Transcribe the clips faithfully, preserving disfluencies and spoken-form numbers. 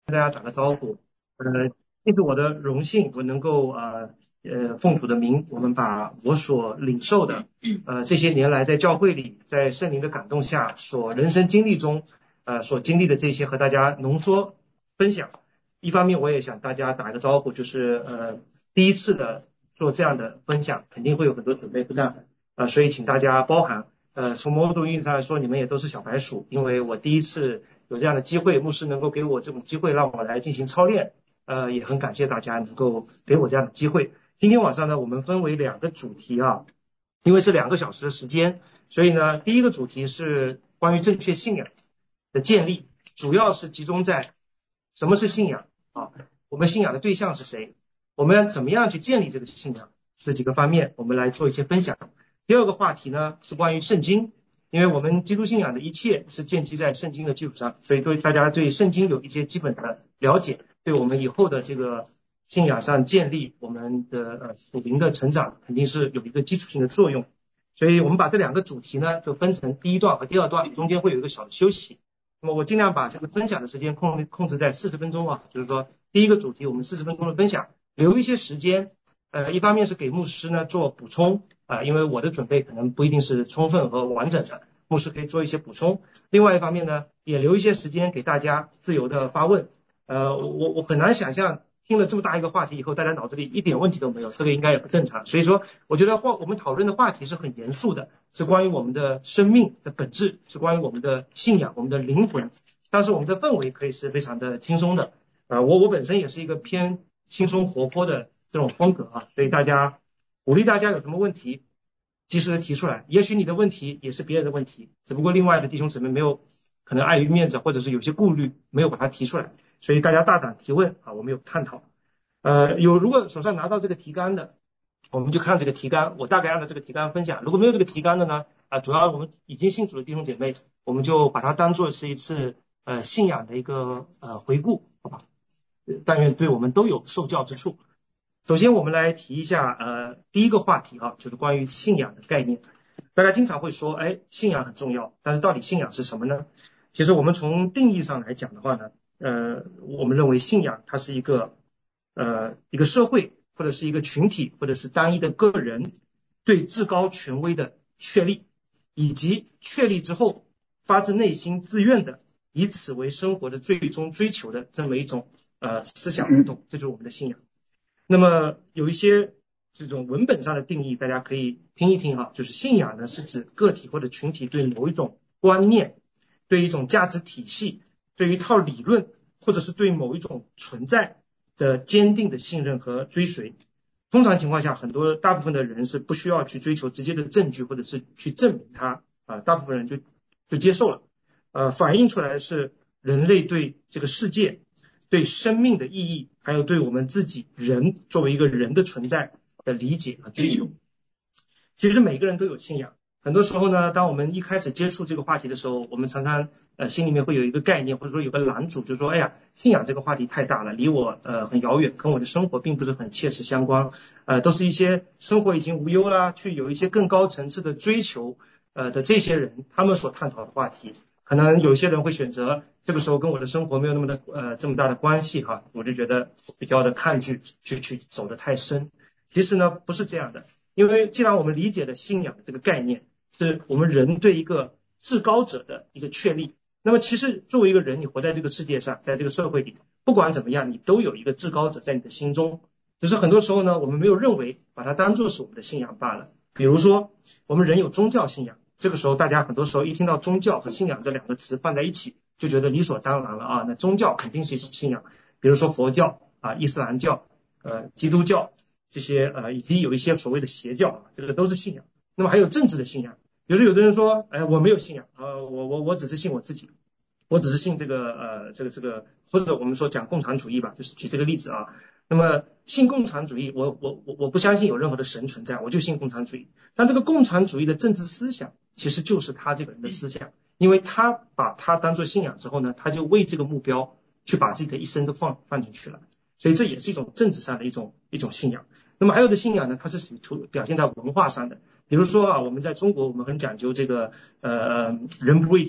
大家打个招呼。呃，这是我的荣幸，我能够呃呃奉主的名，我们把我所领受的呃这些年来在教会里，在圣灵的感动下所人生经历中呃所经历的这些和大家浓缩分享。一方面我也想大家打个招呼，就是呃第一次的做这样的分享，肯定会有很多准备不当，呃所以请大家包涵。呃，从某种意义上来说，你们也都是小白鼠，因为我第一次有这样的机会，牧师能够给我这种机会让我来进行操练，呃，也很感谢大家能够给我这样的机会。今天晚上呢，我们分为两个主题啊，因为是两个小时的时间，所以呢，第一个主题是关于正确信仰的建立，主要是集中在什么是信仰啊，我们信仰的对象是谁，我们要怎么样去建立这个信仰，这几个方面我们来做一些分享。第二个话题呢是关于圣经，因为我们基督信仰的一切是建基在圣经的基础上，所以对大家对圣经有一些基本的了解，对我们以后的这个信仰上建立我们的呃属灵的成长肯定是有一个基础性的作用。所以我们把这两个主题呢就分成第一段和第二段，中间会有一个小的休息。那么我尽量把这个分享的时间控控制在四十分钟啊，就是说第一个主题我们四十分钟的分享，留一些时间，呃，一方面是给牧师呢做补充啊、呃，因为我的准备可能不一定是充分和完整的，牧师可以做一些补充。另外一方面呢，也留一些时间给大家自由的发问。呃，我我很难想象听了这么大一个话题以后，大家脑子里一点问题都没有，这个应该也不正常。所以说，我觉得话我们讨论的话题是很严肃的，是关于我们的生命的本质，是关于我们的信仰、我们的灵魂。但是我们的氛围可以是非常的轻松的。呃，我我本身也是一个偏轻松活泼的这种风格啊，所以大家鼓励大家有什么问题及时的提出来，也许你的问题也是别人的问题，只不过另外的弟兄姊妹没有可能碍于面子或者是有些顾虑没有把它提出来，所以大家大胆提问啊，我们有探讨。呃，有如果手上拿到这个提纲的，我们就看这个提纲，我大概按照这个提纲分享。如果没有这个提纲的呢，啊、呃，主要我们已经信主的弟兄姐妹，我们就把它当作是一次呃信仰的一个呃回顾，好吧？但愿对我们都有受教之处。首先我们来提一下呃第一个话题啊，就是关于信仰的概念。大家经常会说，哎，信仰很重要，但是到底信仰是什么呢？其实我们从定义上来讲的话呢，呃，我们认为信仰它是一个呃一个社会或者是一个群体或者是单一的个人对至高权威的确立，以及确立之后发自内心自愿的以此为生活的最终追求的这么一种呃思想活动，这就是我们的信仰。那么有一些这种文本上的定义，大家可以听一听哈，就是信仰呢是指个体或者群体对某一种观念、对一种价值体系、对一套理论，或者是对某一种存在的坚定的信任和追随。通常情况下，很多大部分的人是不需要去追求直接的证据，或者是去证明它啊、呃，大部分人就就接受了。呃，反映出来的是人类对这个世界、对生命的意义，还有对我们自己人作为一个人的存在的理解和追求。其实每个人都有信仰，很多时候呢，当我们一开始接触这个话题的时候，我们常常呃心里面会有一个概念，或者说有个拦阻，就是说，哎呀，信仰这个话题太大了，离我呃很遥远，跟我的生活并不是很切实相关，呃，都是一些生活已经无忧啦，去有一些更高层次的追求呃的这些人，他们所探讨的话题。可能有些人会选择这个时候跟我的生活没有那么的呃这么大的关系哈，我就觉得比较的抗拒去去走得太深。其实呢不是这样的，因为既然我们理解的信仰的这个概念是我们人对一个至高者的一个确立，那么其实作为一个人，你活在这个世界上，在这个社会里，不管怎么样，你都有一个至高者在你的心中，只是很多时候呢，我们没有认为把它当作是我们的信仰罢了。比如说我们人有宗教信仰，这个时候大家很多时候一听到宗教和信仰这两个词放在一起，就觉得理所当然了啊，那宗教肯定是一种信仰，比如说佛教啊、伊斯兰教、呃基督教这些呃以及有一些所谓的邪教啊，这个都是信仰。那么还有政治的信仰，比如说有的人说，哎，我没有信仰啊、呃，我我我只是信我自己，我只是信这个呃这个这个，或者我们说讲共产主义吧，就是举这个例子啊。那么信共产主义，我我我我不相信有任何的神存在，我就信共产主义。但这个共产主义的政治思想其实就是他这个人的思想，因为他把他当作信仰之后呢，他就为这个目标去把自己的一生都放放进去了，所以这也是一种政治上的一种一种信仰。那么还有的信仰呢，它是属于表现在文化上的，比如说啊，我们在中国我们很讲究这个呃人不为己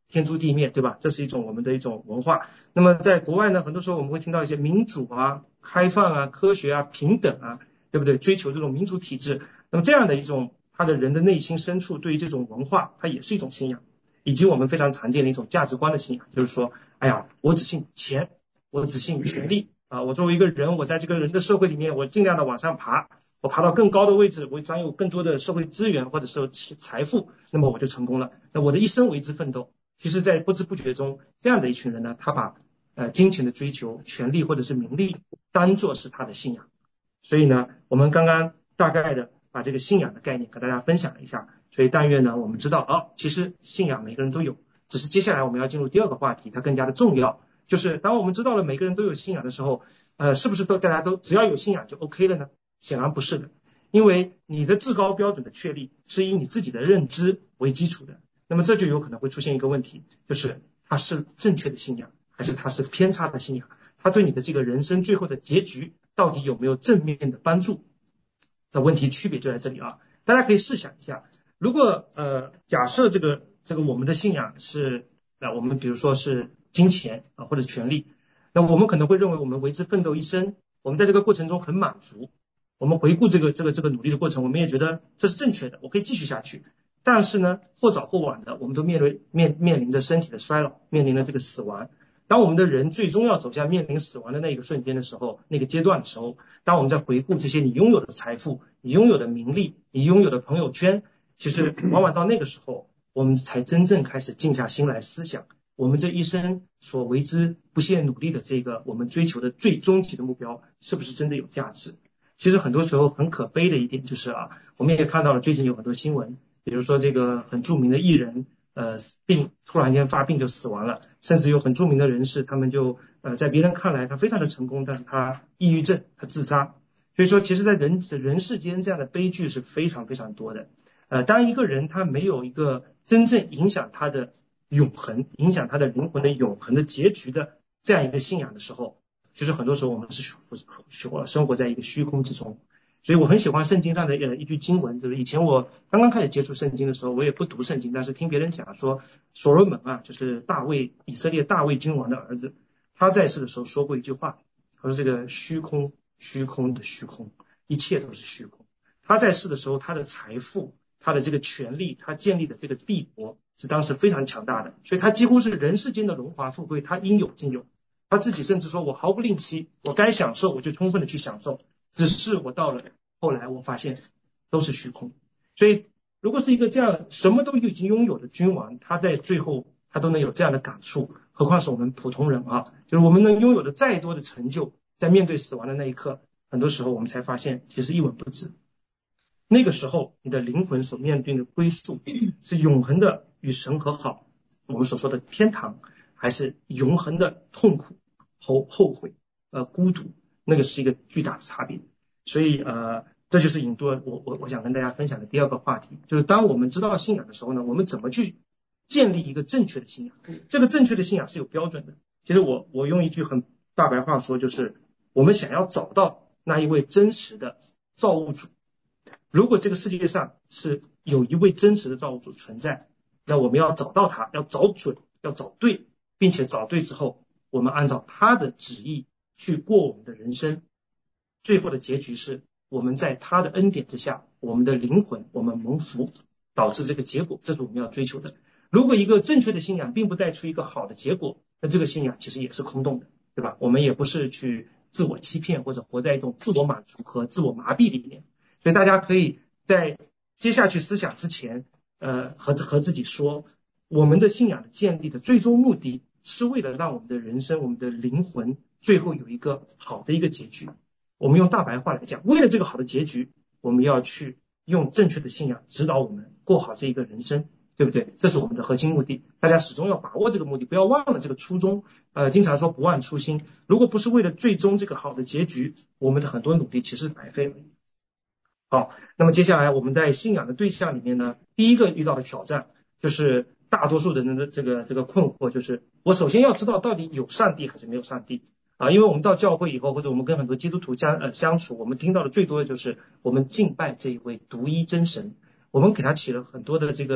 天诛地灭，对吧？这是一种我们的一种文化。那么在国外呢，很多时候我们会听到一些民主啊、开放啊、科学啊、平等啊，对不对？追求这种民主体制。那么这样的一种他的人的内心深处对于这种文化，它也是一种信仰，以及我们非常常见的一种价值观的信仰，就是说，哎呀，我只信钱，我只信权力啊，我作为一个人，我在这个人的社会里面，我尽量的往上爬。我爬到更高的位置，我掌有更多的社会资源或者是财富，那么我就成功了。那我的一生为之奋斗。其实在不知不觉中，这样的一群人呢，他把呃金钱的追求、权力或者是名利当作是他的信仰。所以呢，我们刚刚大概的把这个信仰的概念和大家分享了一下。所以但愿呢，我们知道哦，其实信仰每个人都有，只是接下来我们要进入第二个话题，它更加的重要，就是当我们知道了每个人都有信仰的时候，呃，是不是都大家都只要有信仰就 OK 了呢？显然不是的，因为你的至高标准的确立是以你自己的认知为基础的，那么这就有可能会出现一个问题，就是它是正确的信仰还是它是偏差的信仰，它对你的这个人生最后的结局到底有没有正面的帮助的问题，区别就在这里啊。大家可以试想一下，如果呃假设这个这个我们的信仰是啊、呃、我们比如说是金钱啊、呃、或者权利，那我们可能会认为我们为之奋斗一生，我们在这个过程中很满足，我们回顾这个这个这个努力的过程，我们也觉得这是正确的，我可以继续下去。但是呢，或早或晚的，我们都面临面面临着身体的衰老，面临着这个死亡。当我们的人最终要走向面临死亡的那个瞬间的时候，那个阶段的时候，当我们在回顾这些你拥有的财富、你拥有的名利、你拥有的朋友圈，其实往往到那个时候，我们才真正开始静下心来思想，我们这一生所为之不懈努力的这个我们追求的最终极的目标，是不是真的有价值？其实很多时候很可悲的一点就是啊，我们也看到了最近有很多新闻，比如说这个很著名的艺人，呃，病突然间发病就死亡了，甚至有很著名的人士，他们就呃在别人看来他非常的成功，但是他抑郁症，他自杀。所以说，其实，在人人世间这样的悲剧是非常非常多的。呃，当一个人他没有一个真正影响他的永恒、影响他的灵魂的永恒的结局的这样一个信仰的时候，其实很多时候我们是生活在一个虚空之中。所以我很喜欢圣经上的呃一句经文，就是以前我刚刚开始接触圣经的时候，我也不读圣经，但是听别人讲说，所罗门啊，就是大卫以色列大卫君王的儿子，他在世的时候说过一句话，他说这个虚空虚空的虚空，一切都是虚空。他在世的时候，他的财富、他的这个权利、他建立的这个帝国是当时非常强大的，所以他几乎是人世间的荣华富贵，他应有尽有。他自己甚至说，我毫不吝惜，我该享受我就充分的去享受，只是我到了后来我发现都是虚空。所以如果是一个这样什么都已经拥有的君王，他在最后他都能有这样的感触，何况是我们普通人啊，就是我们能拥有的再多的成就，在面对死亡的那一刻，很多时候我们才发现其实一文不值。那个时候你的灵魂所面对的归宿是永恒的与神和好，我们所说的天堂，还是永恒的痛苦、后后悔、呃孤独，那个是一个巨大的差别。所以呃，这就是引渡我我我想跟大家分享的第二个话题，就是当我们知道信仰的时候呢，我们怎么去建立一个正确的信仰？这个正确的信仰是有标准的。其实我我用一句很大白话说，就是我们想要找到那一位真实的造物主。如果这个世界上是有一位真实的造物主存在，那我们要找到他，要找准，要找对，并且找对之后，我们按照他的旨意去过我们的人生，最后的结局是我们在他的恩典之下，我们的灵魂我们蒙福，导致这个结果，这是我们要追求的。如果一个正确的信仰并不带出一个好的结果，那这个信仰其实也是空洞的，对吧？我们也不是去自我欺骗或者活在一种自我满足和自我麻痹里面。所以大家可以在接下去思想之前，呃，和和自己说，我们的信仰的建立的最终目的是为了让我们的人生、我们的灵魂最后有一个好的一个结局。我们用大白话来讲，为了这个好的结局，我们要去用正确的信仰指导我们过好这一个人生，对不对？这是我们的核心目的。大家始终要把握这个目的，不要忘了这个初衷。呃，经常说不忘初心，如果不是为了最终这个好的结局，我们的很多努力其实白费了。好，那么接下来我们在信仰的对象里面呢，第一个遇到的挑战就是大多数人的这个这个困惑，就是我首先要知道到底有上帝还是没有上帝啊？因为我们到教会以后，或者我们跟很多基督徒相呃相处，我们听到的最多的就是我们敬拜这一位独一真神，我们给他起了很多的这个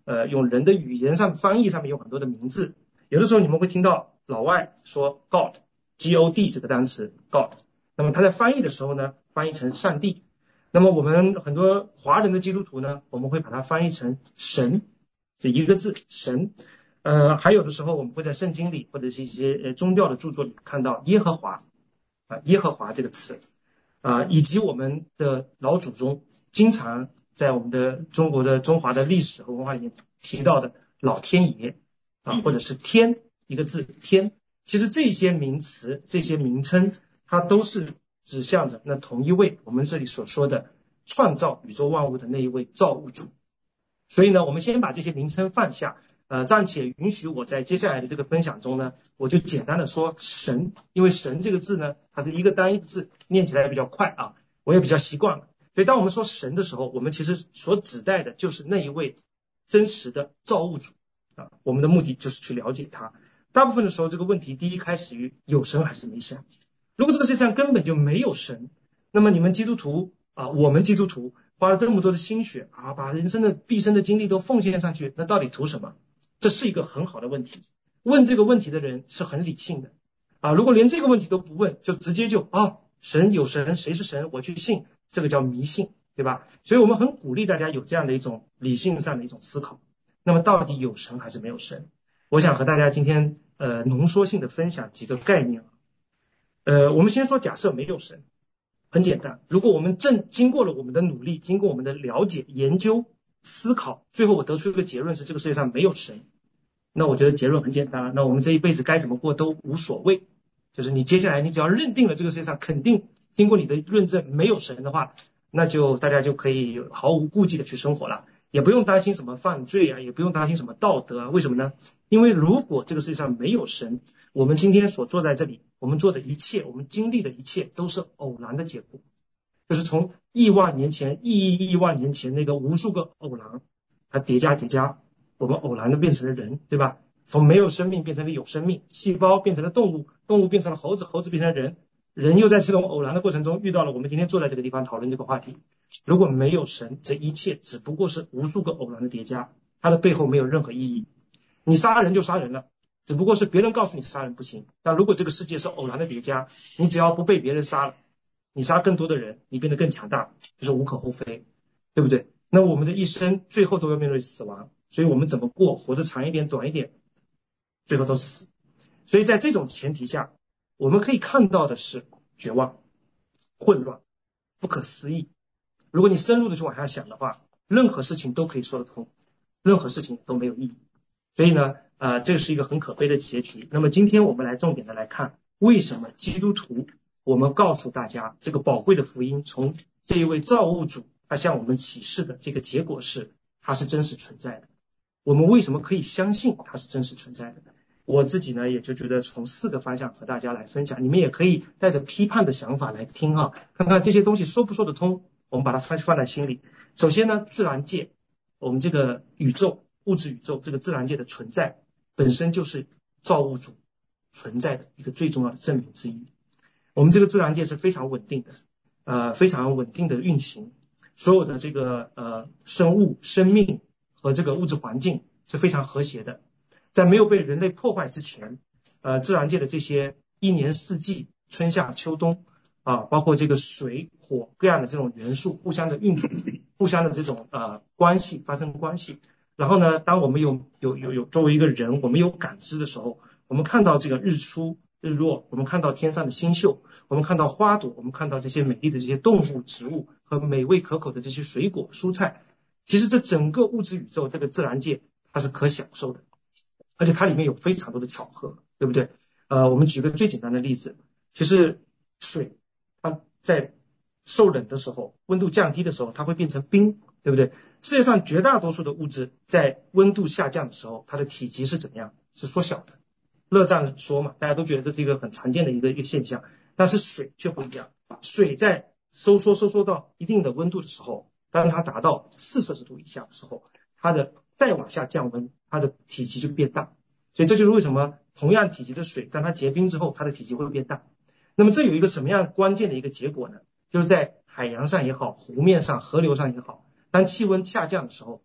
呃用人的语言上翻译上面有很多的名字，有的时候你们会听到老外说 God G O D 这个单词 God， 那么他在翻译的时候呢翻译成上帝，那么我们很多华人的基督徒呢我们会把它翻译成神，这一个字神。呃，还有的时候我们会在圣经里或者是一些呃宗教的著作里看到耶和华啊，耶和华这个词啊，以及我们的老祖宗经常在我们的中国的中华的历史和文化里面提到的老天爷啊，或者是天一个字天，其实这些名词这些名称它都是指向着那同一位我们这里所说的创造宇宙万物的那一位造物主。所以呢我们先把这些名称放下，呃，暂且允许我在接下来的这个分享中呢，我就简单的说神，因为神这个字呢，它是一个单一的字，念起来比较快啊，我也比较习惯了。所以当我们说神的时候，我们其实所指代的就是那一位真实的造物主啊，我们的目的就是去了解他。大部分的时候，这个问题第一开始于有神还是没神。如果这个世界上根本就没有神，那么你们基督徒啊，我们基督徒花了这么多的心血啊，把人生的毕生的精力都奉献上去，那到底图什么？这是一个很好的问题，问这个问题的人是很理性的啊。如果连这个问题都不问，就直接就啊神有神，谁是神，我去信，这个叫迷信，对吧？所以我们很鼓励大家有这样的一种理性上的一种思考。那么到底有神还是没有神？我想和大家今天呃浓缩性的分享几个概念。呃，我们先说假设没有神，很简单，如果我们正经过了我们的努力，经过我们的了解、研究、思考，最后我得出一个结论是这个世界上没有神，那我觉得结论很简单了，那我们这一辈子该怎么过都无所谓，就是你接下来你只要认定了这个世界上肯定经过你的论证没有神的话，那就大家就可以毫无顾忌的去生活了，也不用担心什么犯罪啊，也不用担心什么道德啊。为什么呢？因为如果这个世界上没有神，我们今天所坐在这里，我们做的一切，我们经历的一切都是偶然的结果，就是从亿万年前亿亿亿万年前那个无数个偶然它叠加叠加，我们偶然的变成了人，对吧？从没有生命变成了有生命，细胞变成了动物，动物变成了猴子，猴子变成了人，人又在这种偶然的过程中遇到了我们今天坐在这个地方讨论这个话题。如果没有神，这一切只不过是无数个偶然的叠加，它的背后没有任何意义。你杀人就杀人了，只不过是别人告诉你杀人不行，但如果这个世界是偶然的叠加，你只要不被别人杀了，你杀更多的人，你变得更强大，就是无可厚非，对不对？那我们的一生最后都要面对死亡，所以我们怎么过，活得长一点短一点，最后都死。所以在这种前提下，我们可以看到的是绝望、混乱、不可思议。如果你深入的去往下想的话，任何事情都可以说得通，任何事情都没有意义。所以呢，呃，这是一个很可悲的结局。那么今天我们来重点的来看，为什么基督徒我们告诉大家这个宝贵的福音，从这一位造物主他向我们启示的这个结果是他是真实存在的。我们为什么可以相信他是真实存在的？我自己呢也就觉得从四个方向和大家来分享，你们也可以带着批判的想法来听啊，看看这些东西说不说得通，我们把它放放在心里。首先呢，自然界，我们这个宇宙物质宇宙这个自然界的存在本身就是造物主存在的一个最重要的证明之一。我们这个自然界是非常稳定的，呃，非常稳定的运行，所有的这个呃生物、生命和这个物质环境是非常和谐的。在没有被人类破坏之前，呃，自然界的这些一年四季、春夏秋冬啊，包括这个水、火各样的这种元素互相的运转，互相的这种呃关系发生关系。然后呢，当我们有有有有作为一个人，我们有感知的时候，我们看到这个日出日落，我们看到天上的星宿，我们看到花朵，我们看到这些美丽的这些动物植物和美味可口的这些水果蔬菜，其实这整个物质宇宙这个自然界它是可享受的，而且它里面有非常多的巧合，对不对？呃，我们举个最简单的例子，其实水它在受冷的时候，温度降低的时候，它会变成冰，对不对？世界上绝大多数的物质在温度下降的时候，它的体积是怎么样？是缩小的。热胀冷缩嘛，大家都觉得这是一个很常见的一个一个现象，但是水却不一样。水在收缩收缩到一定的温度的时候，当它达到四摄氏度以下的时候，它的再往下降温，它的体积就变大。所以这就是为什么同样体积的水，当它结冰之后，它的体积会变大。那么这有一个什么样关键的一个结果呢？就是在海洋上也好，湖面上、河流上也好，当气温下降的时候，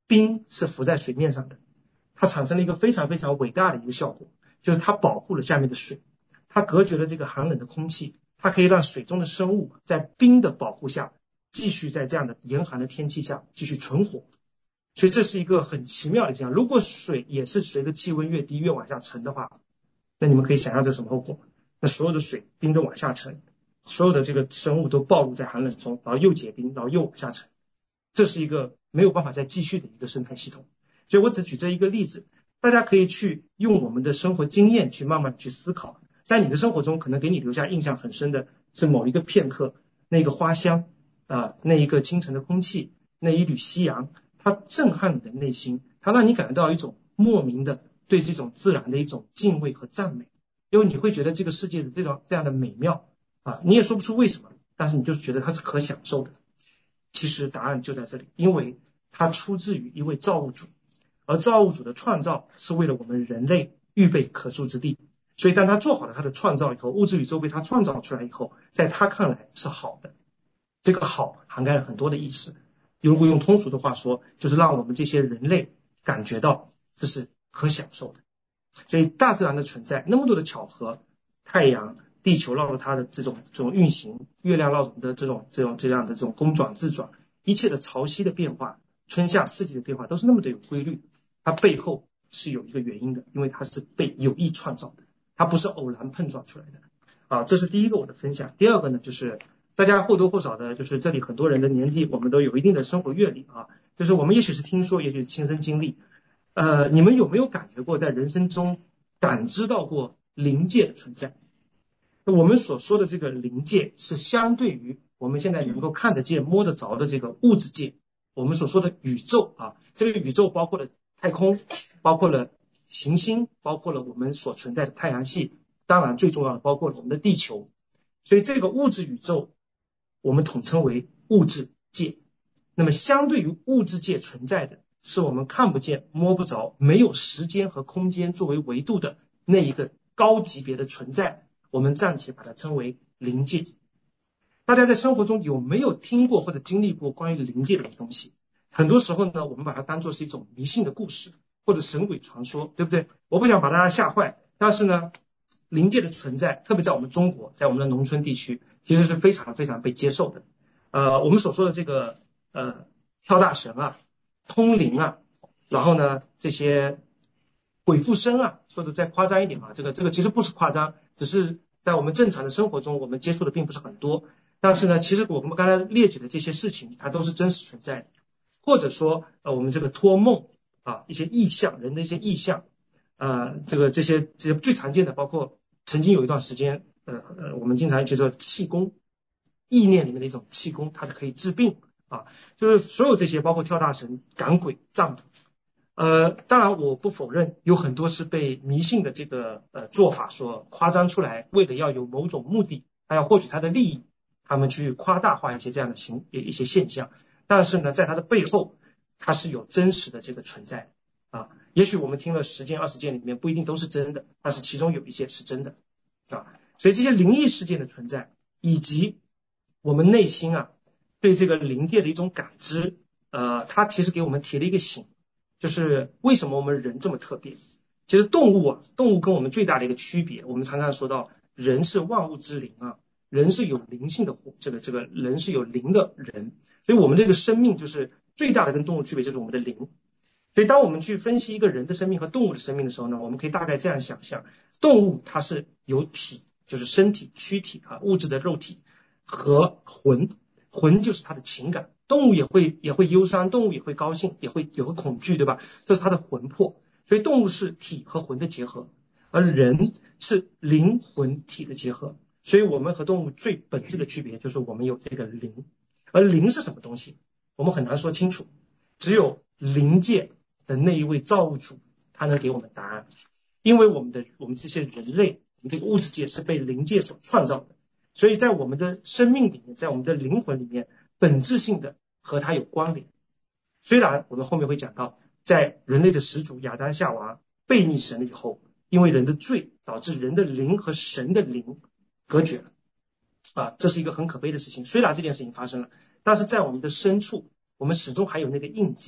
冰是浮在水面上的，它产生了一个非常非常伟大的一个效果，就是它保护了下面的水，它隔绝了这个寒冷的空气，它可以让水中的生物在冰的保护下继续在这样的严寒的天气下继续存活。所以这是一个很奇妙的现象。如果水也是随着气温越低越往下沉的话，那你们可以想象这是什么后果？那所有的水冰都往下沉，所有的这个生物都暴露在寒冷中，然后又结冰，然后又往下沉，这是一个没有办法再继续的一个生态系统。所以我只举这一个例子，大家可以去用我们的生活经验去慢慢去思考。在你的生活中可能给你留下印象很深的是某一个片刻，那个花香啊、呃，那一个清晨的空气，那一缕夕阳，它震撼你的内心，它让你感觉到一种莫名的对这种自然的一种敬畏和赞美，因为你会觉得这个世界的这种这样的美妙啊，你也说不出为什么，但是你就是觉得它是可享受的。其实答案就在这里，因为它出自于一位造物主，而造物主的创造是为了我们人类预备可住之地，所以当他做好了他的创造以后，物质宇宙被他创造出来以后，在他看来是好的。这个好涵盖了很多的意思，如果用通俗的话说，就是让我们这些人类感觉到这是可享受的。所以大自然的存在，那么多的巧合，太阳、地球绕着它的这种这种运行，月亮绕着我们的这种这种这样的这种公转自转，一切的潮汐的变化，春夏四季的变化都是那么的有规律，它背后是有一个原因的，因为它是被有意创造的，它不是偶然碰撞出来的。啊，这是第一个我的分享。第二个呢，就是大家或多或少的，就是这里很多人的年纪，我们都有一定的生活阅历啊，就是我们也许是听说，也许是亲身经历。呃，你们有没有感觉过在人生中感知到过灵界的存在？我们所说的这个灵界是相对于我们现在能够看得见摸得着的这个物质界，我们所说的宇宙啊，这个宇宙包括了太空，包括了行星，包括了我们所存在的太阳系，当然最重要的包括了我们的地球。所以这个物质宇宙我们统称为物质界。那么相对于物质界存在的是我们看不见摸不着，没有时间和空间作为维度的那一个高级别的存在，我们暂且把它称为灵界。大家在生活中有没有听过或者经历过关于灵界的东西？很多时候呢，我们把它当作是一种迷信的故事或者神鬼传说，对不对？我不想把大家吓坏，但是呢，灵界的存在，特别在我们中国，在我们的农村地区，其实是非常非常被接受的。呃，我们所说的这个呃跳大神啊、通灵啊，然后呢这些鬼附身啊，说的再夸张一点嘛，这个这个其实不是夸张，只是在我们正常的生活中我们接触的并不是很多。但是呢，其实我们刚才列举的这些事情，它都是真实存在的。或者说呃我们这个托梦啊，一些意象，人的一些意象，呃这个这些这些最常见的，包括曾经有一段时间呃呃我们经常叫做气功，意念里面的一种气功，它是可以治病啊，就是所有这些包括跳大神、赶鬼、占卜。呃，当然我不否认有很多是被迷信的这个呃做法所夸张出来，为了要有某种目的，还要获取他的利益，他们去夸大化一些这样的行一些现象。但是呢，在它的背后，它是有真实的这个存在啊。也许我们听了十件二十件里面不一定都是真的，但是其中有一些是真的啊。所以这些灵异事件的存在，以及我们内心啊对这个灵界的一种感知，呃，它其实给我们提了一个醒。就是为什么我们人这么特别？其实动物啊，动物跟我们最大的一个区别，我们常常说到人是万物之灵啊，人是有灵性的，这个这个人是有灵的人，所以我们这个生命就是最大的跟动物区别就是我们的灵。所以当我们去分析一个人的生命和动物的生命的时候呢，我们可以大概这样想象，动物它是有体，就是身体躯体啊，物质的肉体和魂，魂就是它的情感。动物也会也会忧伤，动物也会高兴，也会有个恐惧，对吧？这是它的魂魄。所以动物是体和魂的结合，而人是灵魂体的结合。所以我们和动物最本质的区别就是我们有这个灵。而灵是什么东西？我们很难说清楚，只有灵界的那一位造物主他能给我们答案。因为我们的我们这些人类，我们这个物质界是被灵界所创造的，所以在我们的生命里面，在我们的灵魂里面，本质性的和它有关联。虽然我们后面会讲到，在人类的始祖亚当夏娃背逆神了以后，因为人的罪导致人的灵和神的灵隔绝了啊，这是一个很可悲的事情。虽然这件事情发生了，但是在我们的深处，我们始终还有那个印记，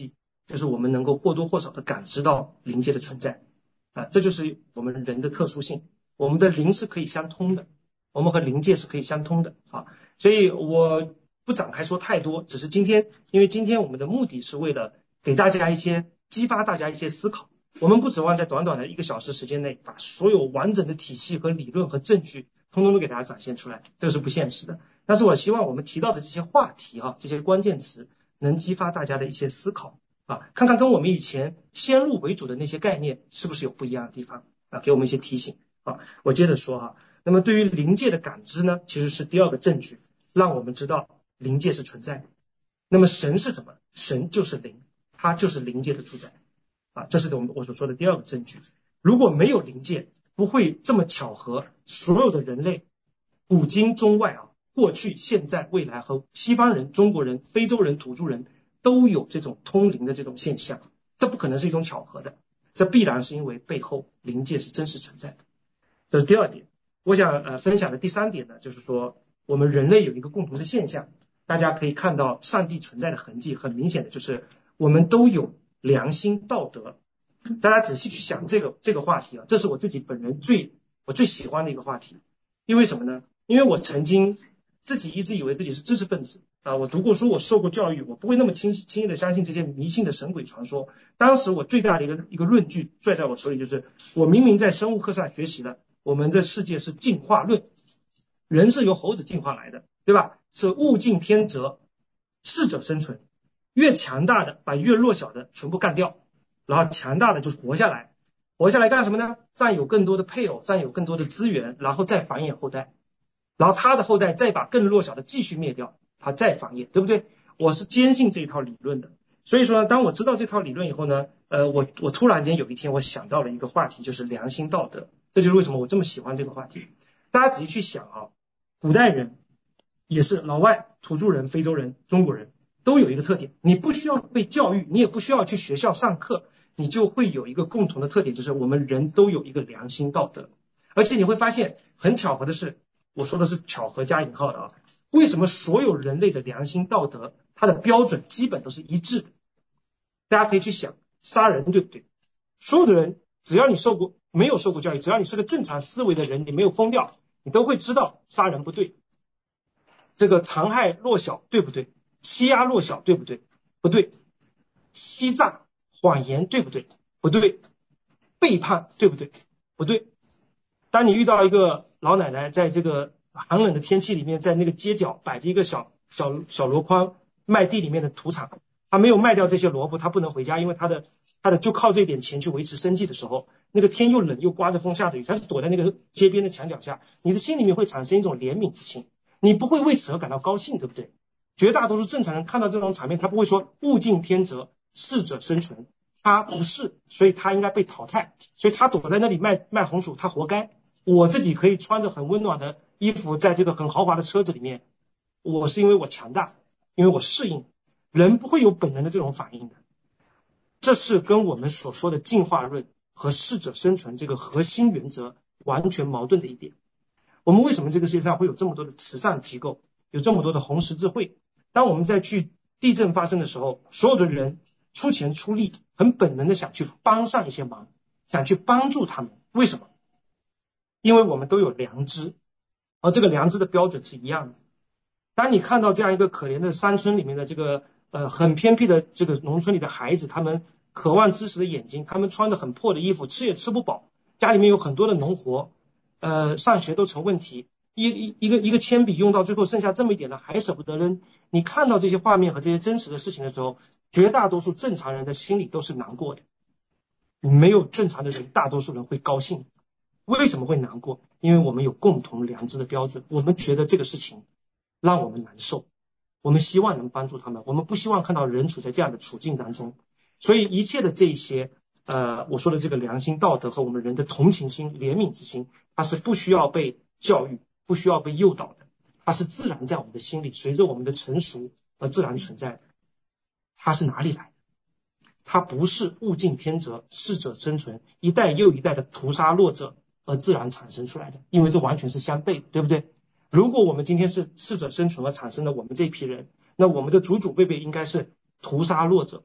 就是我们能够或多或少的感知到灵界的存在啊，这就是我们人的特殊性，我们的灵是可以相通的，我们和灵界是可以相通的啊。所以我不展开说太多，只是今天，因为今天我们的目的是为了给大家一些激发大家一些思考，我们不指望在短短的一个小时时间内把所有完整的体系和理论和证据通通都给大家展现出来，这个是不现实的。但是我希望我们提到的这些话题哈、啊，这些关键词能激发大家的一些思考啊，看看跟我们以前先入为主的那些概念是不是有不一样的地方啊，给我们一些提醒啊。我接着说哈、啊，那么对于灵界的感知呢，其实是第二个证据，让我们知道灵界是存在的。那么神是什么？神就是灵，它就是灵界的主宰啊，这是我们我所说的第二个证据。如果没有灵界，不会这么巧合，所有的人类古今中外啊，过去现在未来和西方人、中国人、非洲人、土著人都有这种通灵的这种现象，这不可能是一种巧合的，这必然是因为背后灵界是真实存在的。这是第二点。我想呃分享的第三点呢，就是说我们人类有一个共同的现象，大家可以看到上帝存在的痕迹，很明显的就是我们都有良心道德。大家仔细去想这个这个话题啊，这是我自己本人最我最喜欢的一个话题。因为什么呢？因为我曾经自己一直以为自己是知识分子啊，我读过书，我受过教育，我不会那么轻轻易的相信这些迷信的神鬼传说。当时我最大的一个一个论据拽在我手里，就是我明明在生物课上学习了，我们的世界是进化论，人是由猴子进化来的，对吧？是物竞天择，适者生存，越强大的把越弱小的全部干掉，然后强大的就活下来，活下来干什么呢？占有更多的配偶，占有更多的资源，然后再繁衍后代，然后他的后代再把更弱小的继续灭掉，他再繁衍，对不对？我是坚信这一套理论的。所以说呢，当我知道这套理论以后呢，呃，我我突然间有一天我想到了一个话题，就是良心道德。这就是为什么我这么喜欢这个话题。大家仔细去想啊，古代人也是老外、土著人、非洲人、中国人都有一个特点，你不需要被教育，你也不需要去学校上课，你就会有一个共同的特点，就是我们人都有一个良心道德。而且你会发现很巧合的是，我说的是巧合加引号的啊，为什么所有人类的良心道德它的标准基本都是一致的？大家可以去想，杀人对不对？所有的人只要你受过没有受过教育，只要你是个正常思维的人，你没有疯掉，你都会知道杀人不对。这个残害弱小对不对？欺压弱小对不对？不对。欺诈谎言对不对？不对。背叛对不对？不对。当你遇到一个老奶奶在这个寒冷的天气里面，在那个街角摆着一个小小小箩筐卖地里面的土产，他没有卖掉这些萝卜，他不能回家，因为他的他的就靠这点钱去维持生计的时候，那个天又冷又刮着风下着雨，他是躲在那个街边的墙角下，你的心里面会产生一种怜悯之情，你不会为此而感到高兴，对不对？绝大多数正常人看到这种场面，他不会说物竞天择，适者生存，他不是，所以他应该被淘汰，所以他躲在那里卖卖红薯，他活该。我自己可以穿着很温暖的衣服，在这个很豪华的车子里面，我是因为我强大，因为我适应。人不会有本能的这种反应的，这是跟我们所说的进化论和适者生存这个核心原则完全矛盾的一点。我们为什么这个世界上会有这么多的慈善机构，有这么多的红十字会？当我们在去地震发生的时候，所有的人出钱出力，很本能的想去帮上一些忙，想去帮助他们。为什么？因为我们都有良知，而这个良知的标准是一样的。当你看到这样一个可怜的山村里面的这个呃很偏僻的这个农村里的孩子，他们渴望知识的眼睛，他们穿的很破的衣服，吃也吃不饱，家里面有很多的农活，呃上学都成问题，一一一个一个铅笔用到最后剩下这么一点了，还舍不得扔。你看到这些画面和这些真实的事情的时候，绝大多数正常人的心里都是难过的，没有正常的人，大多数人会高兴。为什么会难过？因为我们有共同良知的标准，我们觉得这个事情让我们难受，我们希望能帮助他们，我们不希望看到人处在这样的处境当中。所以一切的这些呃，我说的这个良心道德和我们人的同情心、怜悯之心，它是不需要被教育，不需要被诱导的，它是自然在我们的心里，随着我们的成熟而自然存在的。它是哪里来的？它不是物竞天择、适者生存，一代又一代的屠杀弱者而自然产生出来的，因为这完全是相悖的，对不对？如果我们今天是适者生存而产生了我们这一批人，那我们的祖祖辈辈应该是屠杀弱者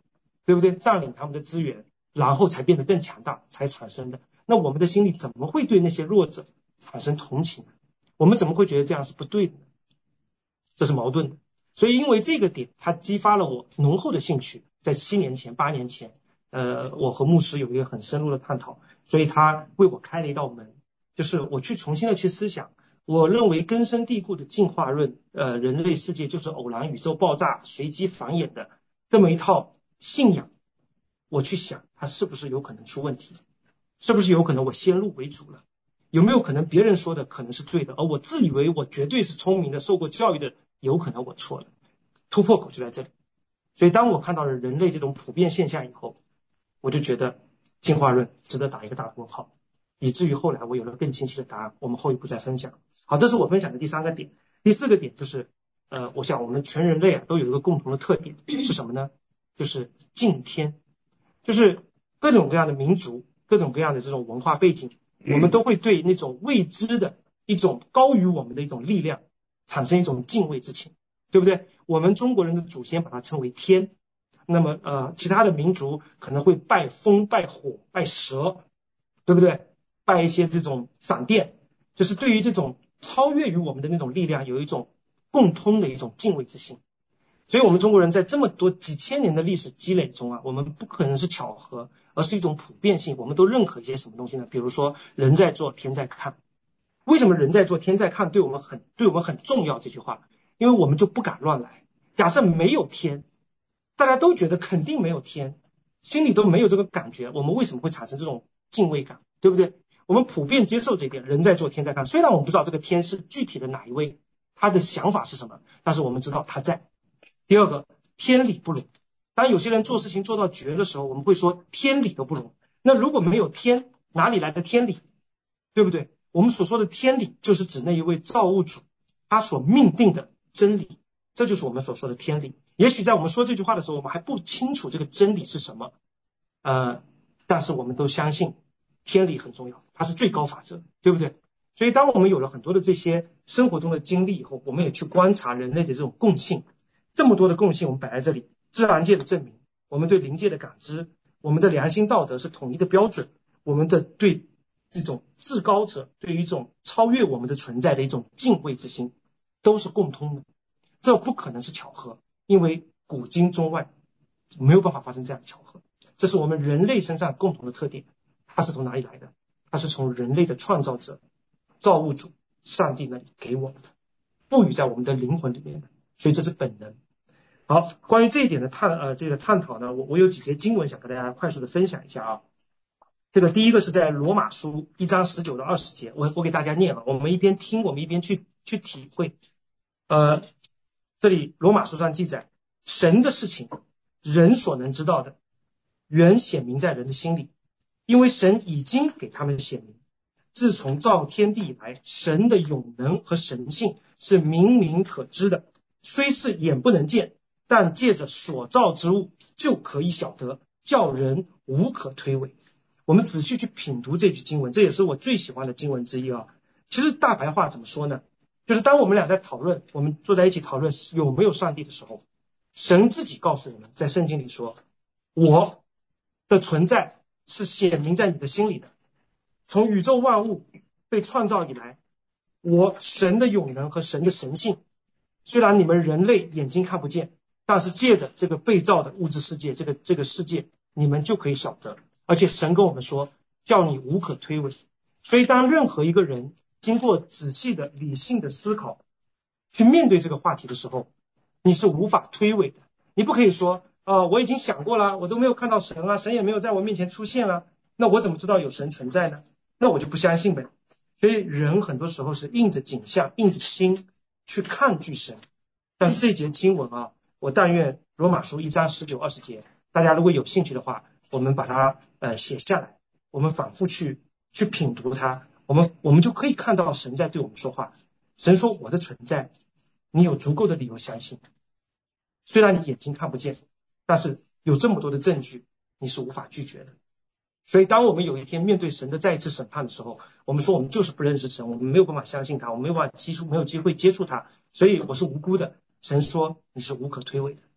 对不对？占领他们的资源，然后才变得更强大，才产生的。那我们的心里怎么会对那些弱者产生同情呢？我们怎么会觉得这样是不对的呢？这是矛盾的。所以因为这个点，它激发了我浓厚的兴趣。在七年前、八年前，呃，我和牧师有一个很深入的探讨，所以他为我开了一道门，就是我去重新的去思想。我认为根深蒂固的进化论，呃，人类世界就是偶然、宇宙爆炸、随机繁衍的这么一套信仰，我去想它是不是有可能出问题，是不是有可能我先入为主了，有没有可能别人说的可能是对的，而我自以为我绝对是聪明的、受过教育的，有可能我错了。突破口就在这里。所以当我看到了人类这种普遍现象以后，我就觉得进化论值得打一个大问号，以至于后来我有了更清晰的答案，我们后一步再分享。好，这是我分享的第三个点。第四个点就是，呃，我想我们全人类啊都有一个共同的特点是什么呢？就是敬天，就是各种各样的民族、各种各样的这种文化背景，我们都会对那种未知的一种高于我们的一种力量产生一种敬畏之情，对不对？我们中国人的祖先把它称为天，那么呃，其他的民族可能会拜风、拜火、拜蛇，对不对？拜一些这种闪电，就是对于这种超越于我们的那种力量有一种共通的一种敬畏之心。所以我们中国人在这么多几千年的历史积累中啊，我们不可能是巧合，而是一种普遍性。我们都认可一些什么东西呢？比如说人在做天在看。为什么人在做天在看对我们很对我们很重要？这句话，因为我们就不敢乱来。假设没有天，大家都觉得肯定没有天，心里都没有这个感觉，我们为什么会产生这种敬畏感，对不对？我们普遍接受这一点，人在做天在看。虽然我们不知道这个天是具体的哪一位，他的想法是什么，但是我们知道他在。第二个，天理不容。当有些人做事情做到绝的时候，我们会说天理都不容。那如果没有天，哪里来的天理，对不对？我们所说的天理就是指那一位造物主他所命定的真理，这就是我们所说的天理。也许在我们说这句话的时候，我们还不清楚这个真理是什么，呃，但是我们都相信天理很重要，它是最高法则，对不对？所以当我们有了很多的这些生活中的经历以后，我们也去观察人类的这种共性，这么多的共性我们摆在这里，自然界的证明，我们对灵界的感知，我们的良心道德是统一的标准，我们的对这种至高者对于一种超越我们的存在的一种敬畏之心都是共通的，这不可能是巧合，因为古今中外没有办法发生这样的巧合，这是我们人类身上共同的特点。它是从哪里来的？它是从人类的创造者造物主上帝那里给我们的，赋予在我们的灵魂里面的，所以这是本能。好，关于这一点的探呃这个探讨呢，我我有几节经文想跟大家快速的分享一下啊。这个第一个是在罗马书一章十九到二十节，我我给大家念了，我们一边听我们一边去去体会。呃，这里罗马书上记载，神的事情人所能知道的，原显明在人的心里，因为神已经给他们显明。自从造天地以来，神的永能和神性是明明可知的，虽是眼不能见，但借着所造之物就可以晓得，叫人无可推诿。我们仔细去品读这句经文，这也是我最喜欢的经文之一啊。其实大白话怎么说呢？就是当我们俩在讨论，我们坐在一起讨论有没有上帝的时候，神自己告诉我们，在圣经里说，我的存在是显明在你的心里的。从宇宙万物被创造以来，我神的永能和神的神性，虽然你们人类眼睛看不见，但是借着这个被造的物质世界，这个这个世界，你们就可以晓得。而且神跟我们说，叫你无可推诿。所以当任何一个人经过仔细的理性的思考去面对这个话题的时候，你是无法推诿的。你不可以说啊、呃，我已经想过了，我都没有看到神啊，神也没有在我面前出现啊，那我怎么知道有神存在呢？那我就不相信呗。所以人很多时候是硬着景象硬着心去抗拒神。但是这节经文啊，我但愿罗马书一章十九二十节，大家如果有兴趣的话，我们把它呃写下来，我们反复去去品读它，我们我们就可以看到神在对我们说话。神说我的存在，你有足够的理由相信，虽然你眼睛看不见，但是有这么多的证据，你是无法拒绝的。所以当我们有一天面对神的再一次审判的时候，我们说我们就是不认识神，我们没有办法相信他，我们没有办法接触，没有机会接触他，所以我是无辜的。神说你是无可推诿的。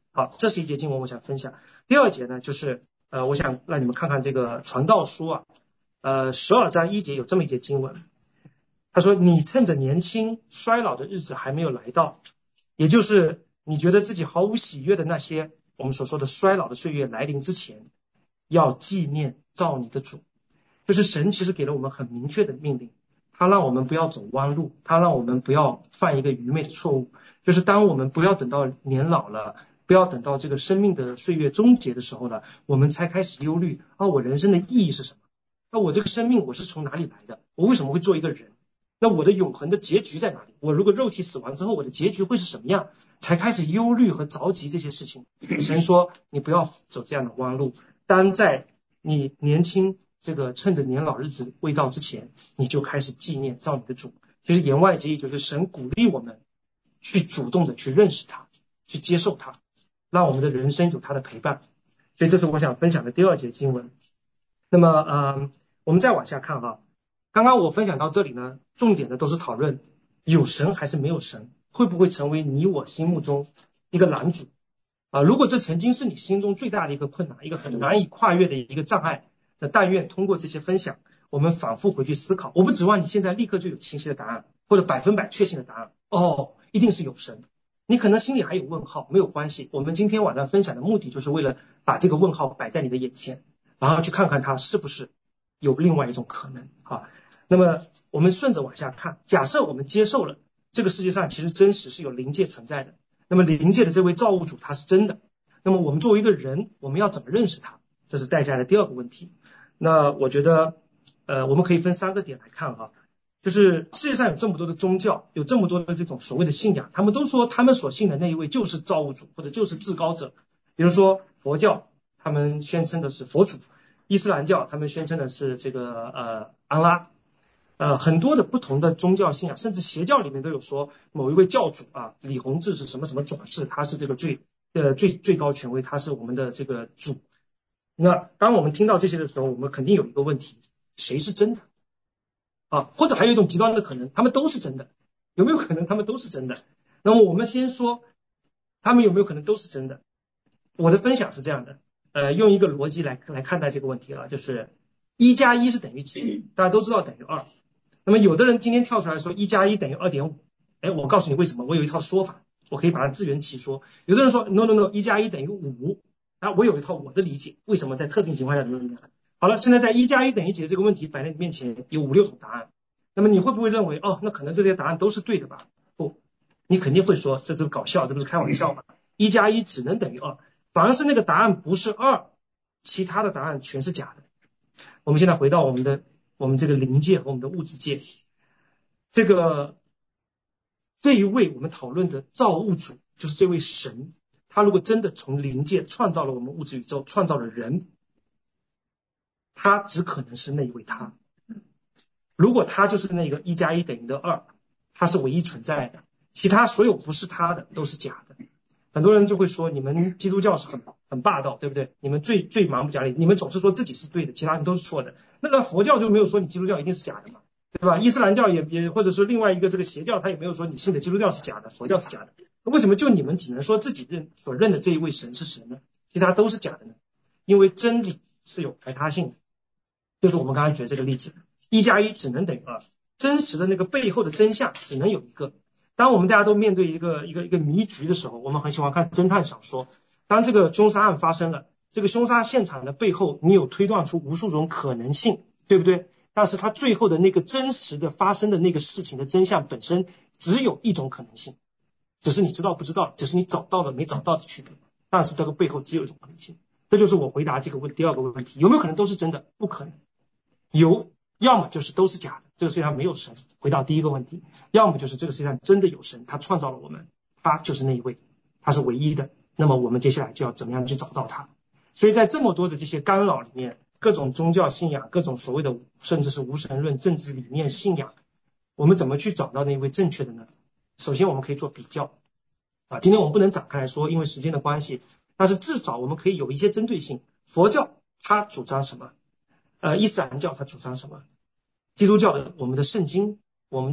好，这是一节经文我想分享。第二节呢，就是呃，我想让你们看看这个传道书啊，呃，十二章一节有这么一节经文，他说：“你趁着年轻，衰老的日子还没有来到，也就是你觉得自己毫无喜悦的那些我们所说的衰老的岁月来临之前，要纪念造你的主。”就是神其实给了我们很明确的命令，他让我们不要走弯路，他让我们不要犯一个愚昧的错误，就是当我们不要等到年老了，不要等到这个生命的岁月终结的时候呢，我们才开始忧虑啊，我人生的意义是什么？那我这个生命我是从哪里来的？我为什么会做一个人？那我的永恒的结局在哪里？我如果肉体死亡之后，我的结局会是什么样？才开始忧虑和着急这些事情。神说你不要走这样的弯路，当在你年轻这个趁着年老日子未到之前，你就开始纪念造你的主。其实言外之意就是神鼓励我们去主动的去认识他，去接受他，让我们的人生有他的陪伴。所以这是我想分享的第二节经文。那么呃，我们再往下看哈，刚刚我分享到这里呢，重点的都是讨论有神还是没有神，会不会成为你我心目中一个拦阻啊？如果这曾经是你心中最大的一个困难，一个很难以跨越的一个障碍，那但愿通过这些分享，我们反复回去思考。我不指望你现在立刻就有清晰的答案，或者百分百确信的答案。哦，一定是有神。你可能心里还有问号，没有关系。我们今天晚上分享的目的就是为了把这个问号摆在你的眼前，然后去看看它是不是有另外一种可能啊。那么我们顺着往下看，假设我们接受了这个世界上其实真实是有灵界存在的，那么灵界的这位造物主他是真的，那么我们作为一个人，我们要怎么认识他？这是带下来的第二个问题。那我觉得呃，我们可以分三个点来看哈，就是世界上有这么多的宗教，有这么多的这种所谓的信仰，他们都说他们所信的那一位就是造物主或者就是至高者。比如说佛教，他们宣称的是佛祖；伊斯兰教他们宣称的是这个呃安拉。呃，很多的不同的宗教信仰，甚至邪教里面都有说某一位教主啊，李洪志是什么什么转世，他是这个最呃最最高权威，他是我们的这个主。那当我们听到这些的时候，我们肯定有一个问题，谁是真的啊？或者还有一种极端的可能，他们都是真的，有没有可能他们都是真的？那么我们先说他们有没有可能都是真的。我的分享是这样的，呃，用一个逻辑来来看待这个问题啊，就是一加一是等于几？大家都知道等于二。那么有的人今天跳出来说一加一等于 二点五， 哎，我告诉你为什么，我有一套说法，我可以把它自圆其说。有的人说 no no no 一加一等于五，啊，我有一套我的理解，为什么在特定情况下怎么怎么样。好了，现在在一加一等于几的这个问题摆在你面前，有五六种答案，那么你会不会认为哦，那可能这些答案都是对的吧？不，你肯定会说这是搞笑，这不是开玩笑吧？一加一只能等于二，反而是那个答案不是二，其他的答案全是假的。我们现在回到我们的我们这个灵界和我们的物质界，这个这一位我们讨论的造物主就是这位神，他如果真的从灵界创造了我们物质宇宙，创造了人，他只可能是那一位他。如果他就是那个一加一等于的二，他是唯一存在的，其他所有不是他的都是假的。很多人就会说你们基督教是很很霸道，对不对？你们最最蛮不讲理，你们总是说自己是对的，其他人都是错的。那那佛教就没有说你基督教一定是假的嘛，对吧？伊斯兰教也也或者是另外一个这个邪教，他也没有说你信的基督教是假的，佛教是假的。为什么就你们只能说自己认所认的这一位神是神呢？其他都是假的呢？因为真理是有排他性的，就是我们刚才举的这个例子，一加一只能等于二，真实的那个背后的真相只能有一个。当我们大家都面对一个一个一个迷局的时候，我们很喜欢看侦探小说。当这个凶杀案发生了，这个凶杀现场的背后，你有推断出无数种可能性，对不对？但是它最后的那个真实的发生的那个事情的真相本身只有一种可能性，只是你知道不知道，只是你找到了没找到的区别。但是这个背后只有一种可能性，这就是我回答这个问第二个问题，有没有可能都是真的？不可能。有，要么就是都是假的，这个世界上没有神。回到第一个问题，要么就是这个世界上真的有神，他创造了我们，他就是那一位，他是唯一的。那么我们接下来就要怎么样去找到他？所以在这么多的这些干扰里面，各种宗教信仰，各种所谓的甚至是无神论、政治理念、信仰，我们怎么去找到那一位正确的呢？首先我们可以做比较啊，今天我们不能展开来说，因为时间的关系，但是至少我们可以有一些针对性。佛教它主张什么？呃，伊斯兰教它主张什么？基督教的我们的圣经，我们的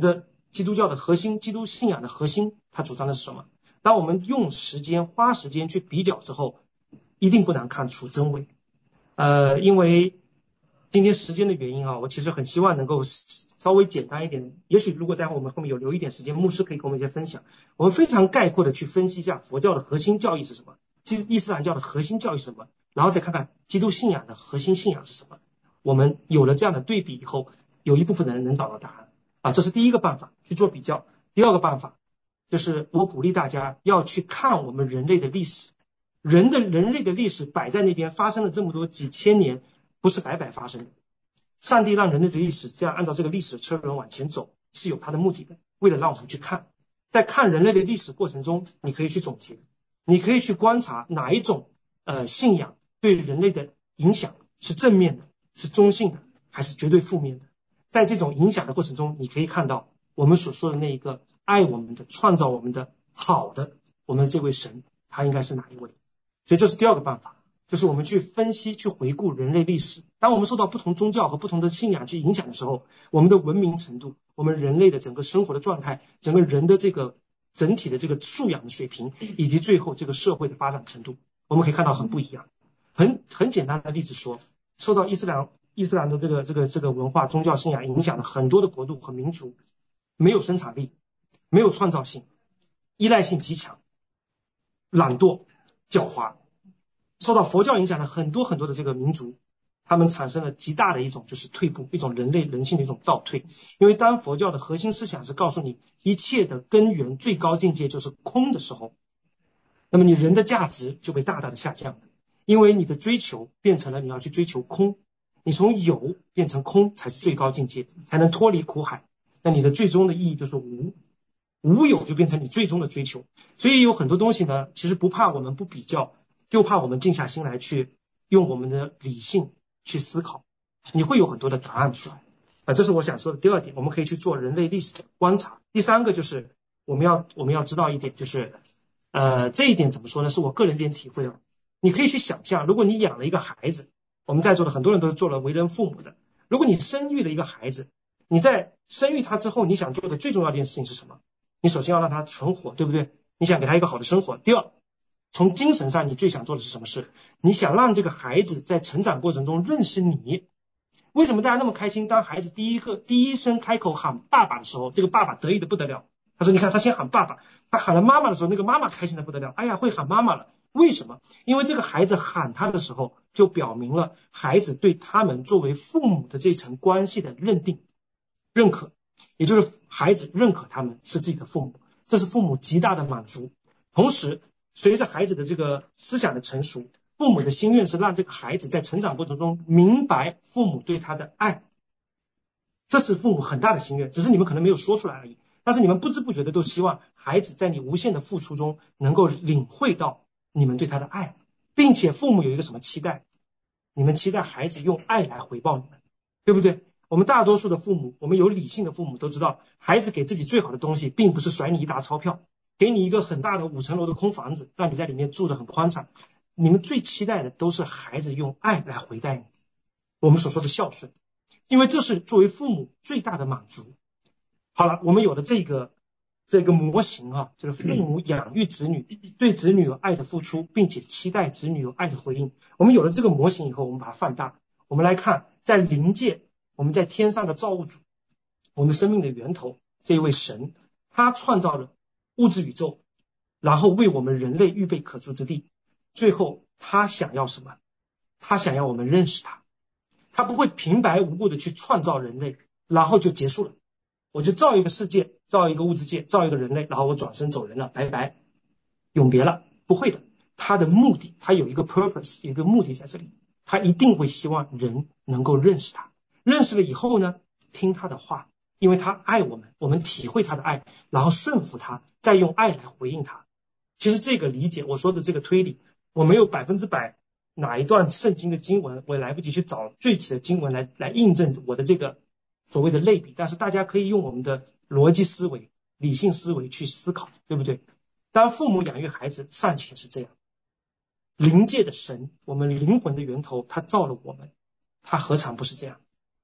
基督教的核心，基督信仰的核心，它主张的是什么？当我们用时间花时间去比较之后，一定不难看出真伪。呃，因为今天时间的原因啊，我其实很希望能够稍微简单一点，也许如果待会我们后面有留一点时间，牧师可以跟我们一些分享，我们非常概括的去分析一下佛教的核心教义是什么，伊斯兰教的核心教义是什么，然后再看看基督信仰的核心信仰是什么。我们有了这样的对比以后，有一部分的人能找到答案啊，这是第一个办法，去做比较。第二个办法就是我鼓励大家要去看我们人类的历史，人的人类的历史摆在那边，发生了这么多几千年，不是白白发生的。上帝让人类的历史这样按照这个历史的车轮往前走，是有他的目的的，为了让我们去看。在看人类的历史过程中，你可以去总结，你可以去观察哪一种呃信仰对人类的影响是正面的，是中性的，还是绝对负面的。在这种影响的过程中，你可以看到我们所说的那一个爱我们的、创造我们的好的我们的这位神，他应该是哪一位。所以这是第二个办法，就是我们去分析去回顾人类历史。当我们受到不同宗教和不同的信仰去影响的时候，我们的文明程度，我们人类的整个生活的状态，整个人的这个整体的这个素养的水平，以及最后这个社会的发展程度，我们可以看到很不一样。很很简单的例子说，受到伊斯兰伊斯兰的这个这个这个文化宗教信仰影响的很多的国度和民族，没有生产力，没有创造性，依赖性极强，懒惰狡猾。受到佛教影响的很多很多的这个民族，他们产生了极大的一种就是退步，一种人类人性的一种倒退。因为当佛教的核心思想是告诉你一切的根源最高境界就是空的时候，那么你人的价值就被大大的下降了，因为你的追求变成了你要去追求空，你从有变成空才是最高境界，才能脱离苦海。那你的最终的意义就是无，无有就变成你最终的追求。所以有很多东西呢，其实不怕我们不比较，就怕我们静下心来去用我们的理性去思考，你会有很多的答案出来啊，这是我想说的第二点，我们可以去做人类历史的观察。第三个就是我们要我们要知道一点，就是呃这一点怎么说呢，是我个人一点体会啊。你可以去想象，如果你养了一个孩子，我们在座的很多人都是做了为人父母的，如果你生育了一个孩子，你在生育他之后，你想做的最重要的一件事情是什么？你首先要让他存活，对不对？你想给他一个好的生活。第二，从精神上你最想做的是什么事？你想让这个孩子在成长过程中认识你。为什么大家那么开心？当孩子第一个第一声开口喊爸爸的时候，这个爸爸得意的不得了。他说你看他先喊爸爸，他喊了妈妈的时候，那个妈妈开心的不得了，哎呀会喊妈妈了。为什么？因为这个孩子喊他的时候，就表明了孩子对他们作为父母的这层关系的认定认可，也就是孩子认可他们是自己的父母，这是父母极大的满足。同时随着孩子的这个思想的成熟，父母的心愿是让这个孩子在成长过程中明白父母对他的爱，这是父母很大的心愿，只是你们可能没有说出来而已。但是你们不知不觉的都希望孩子在你无限的付出中能够领会到你们对他的爱，并且父母有一个什么期待？你们期待孩子用爱来回报你们，对不对？我们大多数的父母，我们有理性的父母都知道，孩子给自己最好的东西并不是甩你一沓钞票，给你一个很大的五层楼的空房子，让你在里面住得很宽敞。你们最期待的都是孩子用爱来回待你，我们所说的孝顺，因为这是作为父母最大的满足。好了，我们有了这个这个模型啊，就是父母养育子女，对子女有爱的付出，并且期待子女有爱的回应。我们有了这个模型以后，我们把它放大，我们来看在灵界，我们在天上的造物主，我们生命的源头这一位神，他创造了物质宇宙，然后为我们人类预备可住之地。最后他想要什么？他想要我们认识他，他不会平白无故的去创造人类然后就结束了，我就造一个世界，造一个物质界，造一个人类，然后我转身走人了，拜拜，永别了。不会的，他的目的，他有一个 purpose， 有一个目的在这里，他一定会希望人能够认识他，认识了以后呢，听他的话，因为他爱我们，我们体会他的爱，然后顺服他，再用爱来回应他。其实这个理解，我说的这个推理，我没有百分之百哪一段圣经的经文，我也来不及去找具体的经文来来印证我的这个所谓的类比，但是大家可以用我们的逻辑思维、理性思维去思考，对不对？当父母养育孩子尚且是这样，灵界的神，我们灵魂的源头，他造了我们，他何尝不是这样？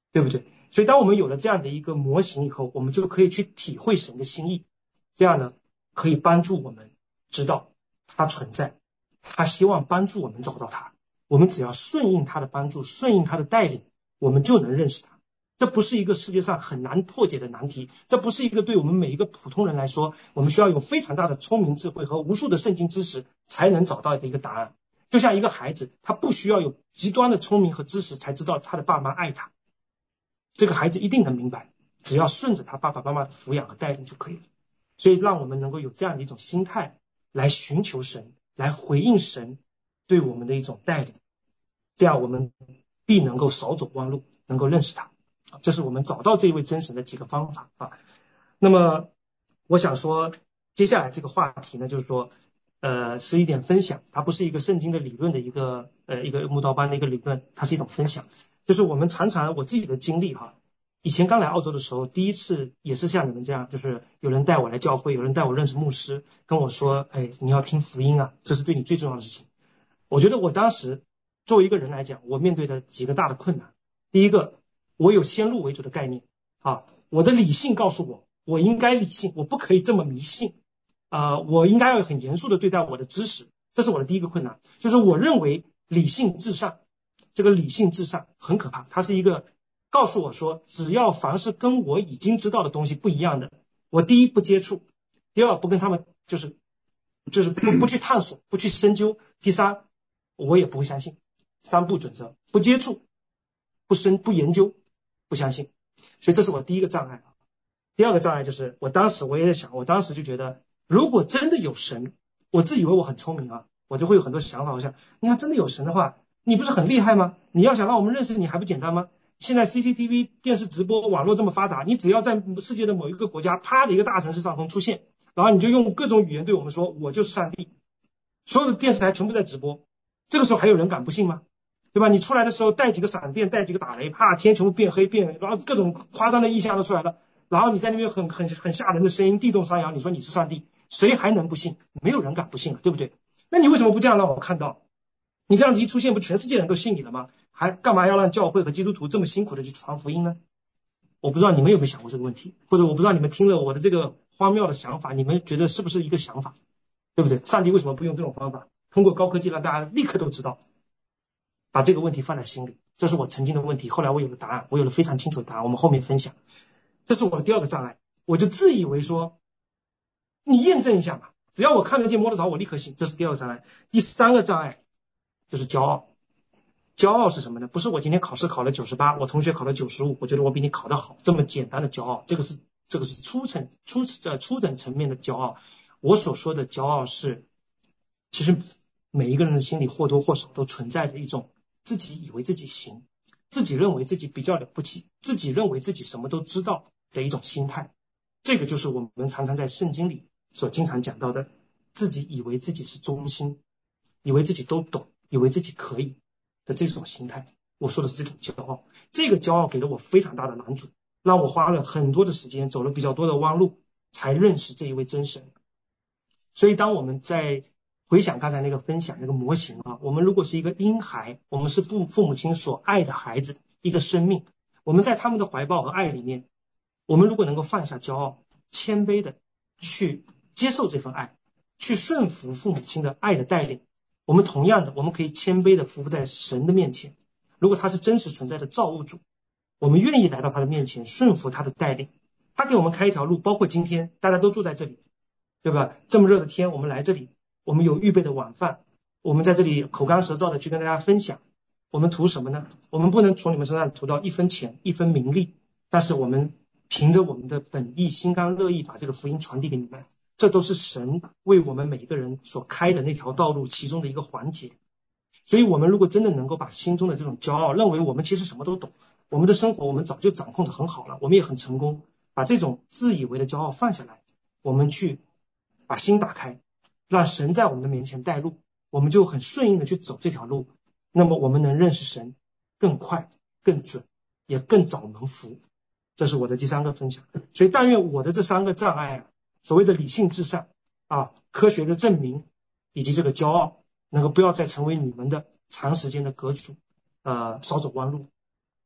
对不对？所以当我们有了这样的一个模型以后，我们就可以去体会神的心意，这样呢可以帮助我们知道他存在，他希望帮助我们找到他，我们只要顺应他的帮助，顺应他的带领，我们就能认识他。这不是一个世界上很难破解的难题，这不是一个对我们每一个普通人来说，我们需要有非常大的聪明智慧和无数的圣经知识才能找到的一个答案。就像一个孩子，他不需要有极端的聪明和知识才知道他的爸妈爱他，这个孩子一定能明白，只要顺着他爸爸妈妈的抚养和带领就可以了。所以让我们能够有这样的一种心态来寻求神，来回应神对我们的一种带领，这样我们必能够少走弯路，能够认识他。这是我们找到这位真神的几个方法啊。那么我想说接下来这个话题呢，就是说呃是一点分享，它不是一个圣经的理论的一个呃一个慕道班的一个理论，它是一种分享。就是我们常常我自己的经历哈，以前刚来澳洲的时候，第一次也是像你们这样，就是有人带我来教会，有人带我认识牧师，跟我说哎你要听福音啊，这是对你最重要的事情。我觉得我当时作为一个人来讲，我面对的几个大的困难。第一个，我有先入为主的概念啊，我的理性告诉我，我应该理性，我不可以这么迷信啊、呃，我应该要很严肃的对待我的知识，这是我的第一个困难，就是我认为理性至上，这个理性至上很可怕，它是一个告诉我说，只要凡是跟我已经知道的东西不一样的，我第一不接触，第二不跟他们就是就是不不去探索，不去深究，第三我也不会相信。三不准则，不接触，不深不研究，不相信。所以这是我第一个障碍。第二个障碍就是我当时我也在想，我当时就觉得如果真的有神，我自以为我很聪明啊，我就会有很多想法，我想你看真的有神的话，你不是很厉害吗？你要想让我们认识你还不简单吗？现在 C C T V 电视直播网络这么发达，你只要在世界的某一个国家啪的一个大城市上空出现，然后你就用各种语言对我们说我就是上帝，所有的电视台全部在直播，这个时候还有人敢不信吗？对吧？你出来的时候带几个闪电，带几个打雷，啪，天全部变黑变，然后各种夸张的意象都出来了，然后你在那边很很很吓人的声音，地动山摇，你说你是上帝，谁还能不信？没有人敢不信了，对不对？那你为什么不这样让我看到？你这样子一出现，不全世界人都信你了吗？还干嘛要让教会和基督徒这么辛苦的去传福音呢？我不知道你们有没有想过这个问题，或者我不知道你们听了我的这个荒谬的想法，你们觉得是不是一个想法？对不对？上帝为什么不用这种方法，通过高科技让大家立刻都知道？把这个问题放在心里，这是我曾经的问题，后来我有了答案，我有了非常清楚的答案，我们后面分享。这是我的第二个障碍，我就自以为说你验证一下嘛，只要我看得见摸得着我立刻信，这是第二个障碍。第三个障碍就是骄傲。骄傲是什么呢？不是我今天考试考了九十八，我同学考了九十五，我觉得我比你考得好，这么简单的骄傲，这个是这个是初层初呃初等层面的骄傲。我所说的骄傲是，其实每一个人的心里或多或少都存在着一种自己以为自己行，自己认为自己比较了不起，自己认为自己什么都知道的一种心态。这个就是我们常常在圣经里所经常讲到的，自己以为自己是中心，以为自己都懂，以为自己可以的这种心态。我说的是这种骄傲，这个骄傲给了我非常大的难阻，让我花了很多的时间，走了比较多的弯路，才认识这一位真神。所以当我们在回想刚才那个分享那个模型啊，我们如果是一个婴孩，我们是父父母亲所爱的孩子，一个生命，我们在他们的怀抱和爱里面，我们如果能够放下骄傲，谦卑的去接受这份爱，去顺服父母亲的爱的带领，我们同样的，我们可以谦卑的服务在神的面前。如果他是真实存在的造物主，我们愿意来到他的面前，顺服他的带领，他给我们开一条路，包括今天大家都住在这里，对吧？这么热的天，我们来这里，我们有预备的晚饭，我们在这里口干舌燥的去跟大家分享，我们图什么呢？我们不能从你们身上图到一分钱一分名利，但是我们凭着我们的本意，心甘乐意把这个福音传递给你们，这都是神为我们每一个人所开的那条道路其中的一个环节。所以我们如果真的能够把心中的这种骄傲，认为我们其实什么都懂，我们的生活我们早就掌控得很好了，我们也很成功，把这种自以为的骄傲放下来，我们去把心打开，让神在我们的面前带路，我们就很顺应的去走这条路，那么我们能认识神更快更准，也更早能福。这是我的第三个分享。所以但愿我的这三个障碍啊，所谓的理性至上啊，科学的证明，以及这个骄傲，能够不要再成为你们的长时间的隔阻，呃，少走弯路。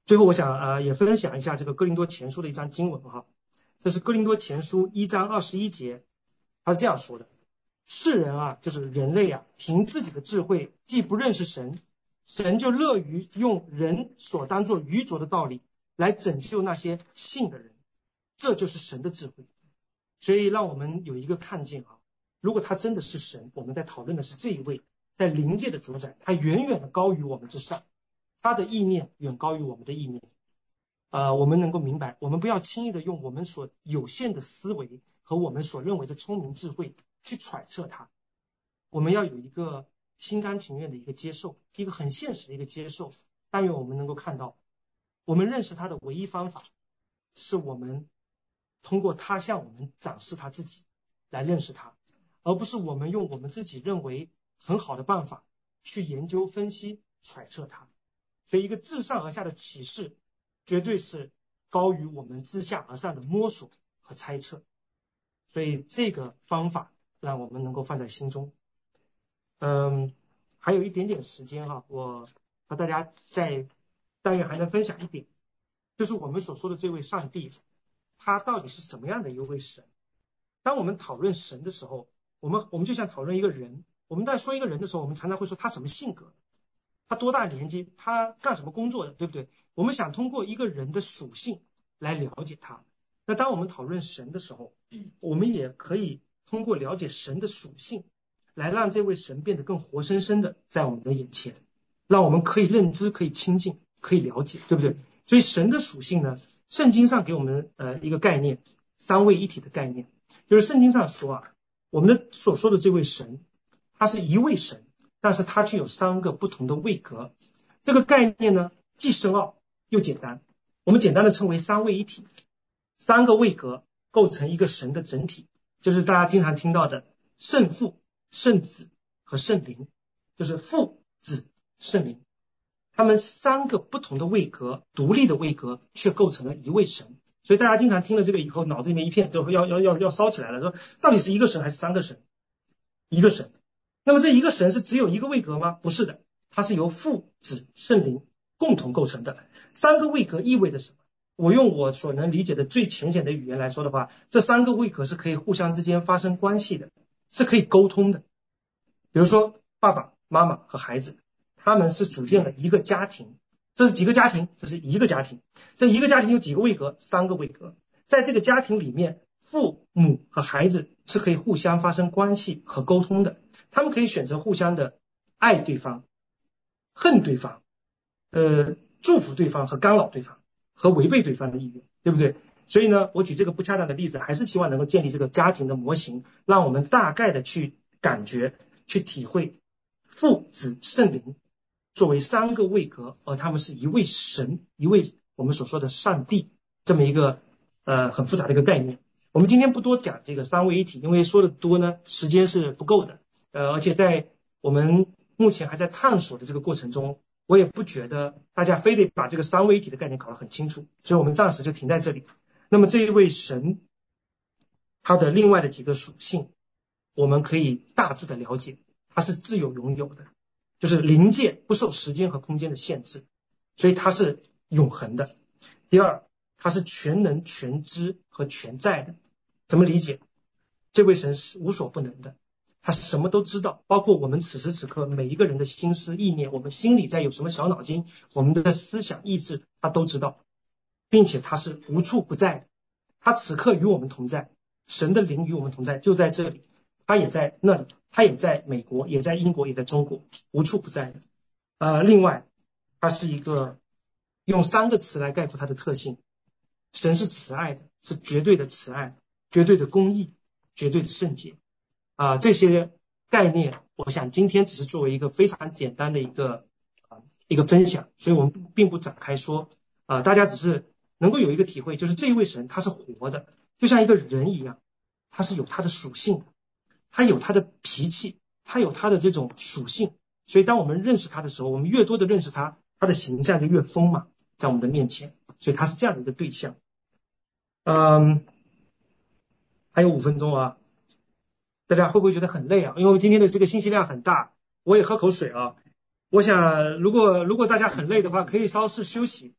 最后我想呃也分享一下这个哥林多前书的一章经文哈，这是哥林多前书一章二十一节，他是这样说的：世人啊，就是人类啊，凭自己的智慧既不认识神，神就乐于用人所当作愚拙的道理来拯救那些信的人，这就是神的智慧。所以让我们有一个看见啊，如果他真的是神，我们在讨论的是这一位在灵界的主宰，他远远的高于我们之上，他的意念远高于我们的意念。呃，我们能够明白，我们不要轻易的用我们所有限的思维和我们所认为的聪明智慧去揣测它，我们要有一个心甘情愿的一个接受，一个很现实的一个接受。但愿我们能够看到，我们认识他的唯一方法是我们通过他向我们展示他自己来认识他，而不是我们用我们自己认为很好的办法去研究分析揣测他。所以一个自上而下的启示绝对是高于我们自下而上的摸索和猜测，所以这个方法让我们能够放在心中。嗯，还有一点点时间哈，我和大家在但愿还能分享一点，就是我们所说的这位上帝，他到底是什么样的一位神？当我们讨论神的时候，我们我们就像讨论一个人，我们在说一个人的时候，我们常常会说他什么性格，他多大年纪，他干什么工作的，对不对？我们想通过一个人的属性来了解他。那当我们讨论神的时候，我们也可以通过了解神的属性来让这位神变得更活生生的在我们的眼前，让我们可以认知，可以亲近，可以了解，对不对？所以神的属性呢，圣经上给我们呃一个概念，三位一体的概念，就是圣经上说啊，我们的所说的这位神，他是一位神，但是它具有三个不同的位格。这个概念呢，既深奥又简单，我们简单的称为三位一体。三个位格构成一个神的整体，就是大家经常听到的圣父、圣子和圣灵，就是父、子、圣灵。他们三个不同的位格，独立的位格，却构成了一位神。所以大家经常听了这个以后，脑子里面一片都要要要要烧起来了，说到底是一个神还是三个神？一个神。那么这一个神是只有一个位格吗？不是的，它是由父、子、圣灵共同构成的。三个位格意味着什么？我用我所能理解的最浅显的语言来说的话，这三个位格是可以互相之间发生关系的，是可以沟通的。比如说爸爸妈妈和孩子，他们是组建了一个家庭。这是几个家庭？这是一个家庭。这一个家庭有几个位格？三个位格。在这个家庭里面，父母和孩子是可以互相发生关系和沟通的，他们可以选择互相的爱对方、恨对方、呃祝福对方和干扰对方和违背对方的意愿，对不对？所以呢，我举这个不恰当的例子，还是希望能够建立这个家庭的模型，让我们大概的去感觉、去体会父子圣灵作为三个位格，而他们是一位神，一位我们所说的上帝，这么一个呃很复杂的一个概念。我们今天不多讲这个三位一体，因为说的多呢，时间是不够的。呃，而且在我们目前还在探索的这个过程中，我也不觉得大家非得把这个三位一体的概念搞得很清楚，所以我们暂时就停在这里。那么这一位神，他的另外的几个属性，我们可以大致的了解，他是自由拥有的，就是灵界不受时间和空间的限制，所以它是永恒的。第二，它是全能全知和全在的。怎么理解？这位神是无所不能的，他什么都知道，包括我们此时此刻每一个人的心思意念，我们心里在有什么小脑筋，我们的思想意志他都知道，并且他是无处不在的，他此刻与我们同在，神的灵与我们同在，就在这里，他也在那里，他也在美国，也在英国，也在中国，无处不在的。呃，另外他是一个用三个词来概括他的特性，神是慈爱的，是绝对的慈爱，绝对的公义，绝对的圣洁啊、呃，这些概念我想今天只是作为一个非常简单的一个、呃、一个分享，所以我们并不展开说啊、呃，大家只是能够有一个体会，就是这一位神他是活的，就像一个人一样，他是有他的属性的，他有他的脾气，他有他的这种属性，所以当我们认识他的时候，我们越多的认识他，他的形象就越丰满在我们的面前，所以他是这样的一个对象。嗯，还有五分钟啊，大家会不会觉得很累啊？因为我们今天的这个信息量很大，我也喝口水啊。我想如果如果大家很累的话，可以稍事休息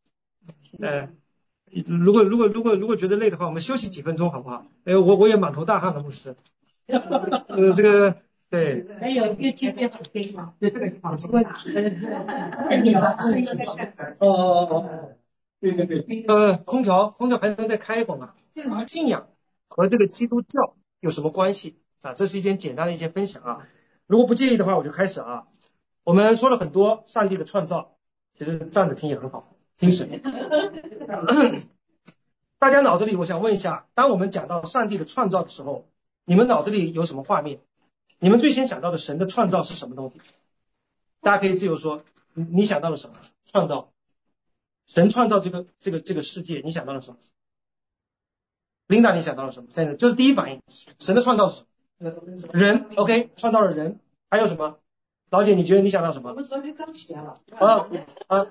呃，如果如果如果如果觉得累的话，我们休息几分钟好不好？哎，我我也满头大汗了，牧师。呃，这个对。 还有月经变好听吗？对这个好问题。 哦哦哦，对对对。呃，空调空调还能再开一会儿吗？信仰和这个基督教有什么关系啊？这是一件简单的一些分享啊。如果不介意的话，我就开始啊。我们说了很多上帝的创造，其实站着听也很好，精神。大家脑子里，我想问一下，当我们讲到上帝的创造的时候，你们脑子里有什么画面？你们最先想到的神的创造是什么东西？大家可以自由说，你你想到了什么？创造，神创造这个这个这个世界，你想到了什么？琳达，你想到了什么？在那就是第一反应，神的创造是什么？人 ，OK， 创造了人，还有什么？老姐，你觉得你想到什么？ 我们早就刚学了。 啊啊，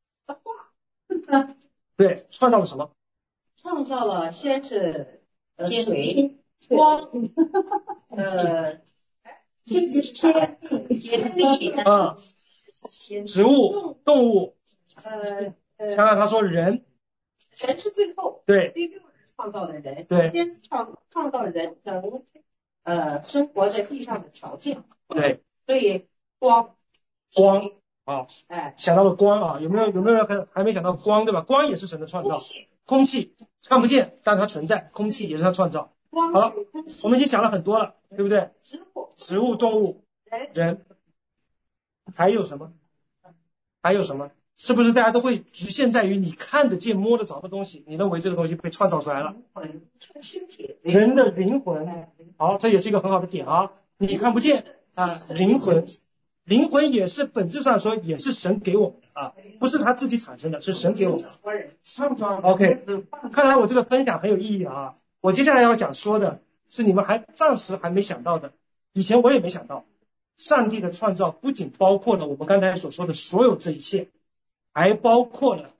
对，创造了什么？ 创造了先是呃水、光，呃，这这些天地啊，植物、动物， 呃呃， 想想他说人， 人是最后， 对， 第六是创造了人， 对， 先是创创造人能呃生活在地上的条件， 对， 所以光光啊， 哎， 想到了光啊，有没有有没有人还还没想到光对吧？光也是神的创造，空气看不见，但它存在，空气也是他创造。好了，我们已经想了很多了，对不对？ 植物、 植物、动物、人，还有什么？还有什么？是不是大家都会局限在于你看得见、摸得着的东西？你认为这个东西被创造出来了？人的灵魂，好，这也是一个很好的点啊。你看不见啊，灵魂，灵魂也是本质上说也是神给我们的啊，不是他自己产生的，是神给我们的。OK， 看来我这个分享很有意义啊。我接下来要讲说的是你们还暂时还没想到的，以前我也没想到。上帝的创造不仅包括了我们刚才所说的所有这一切，还包括了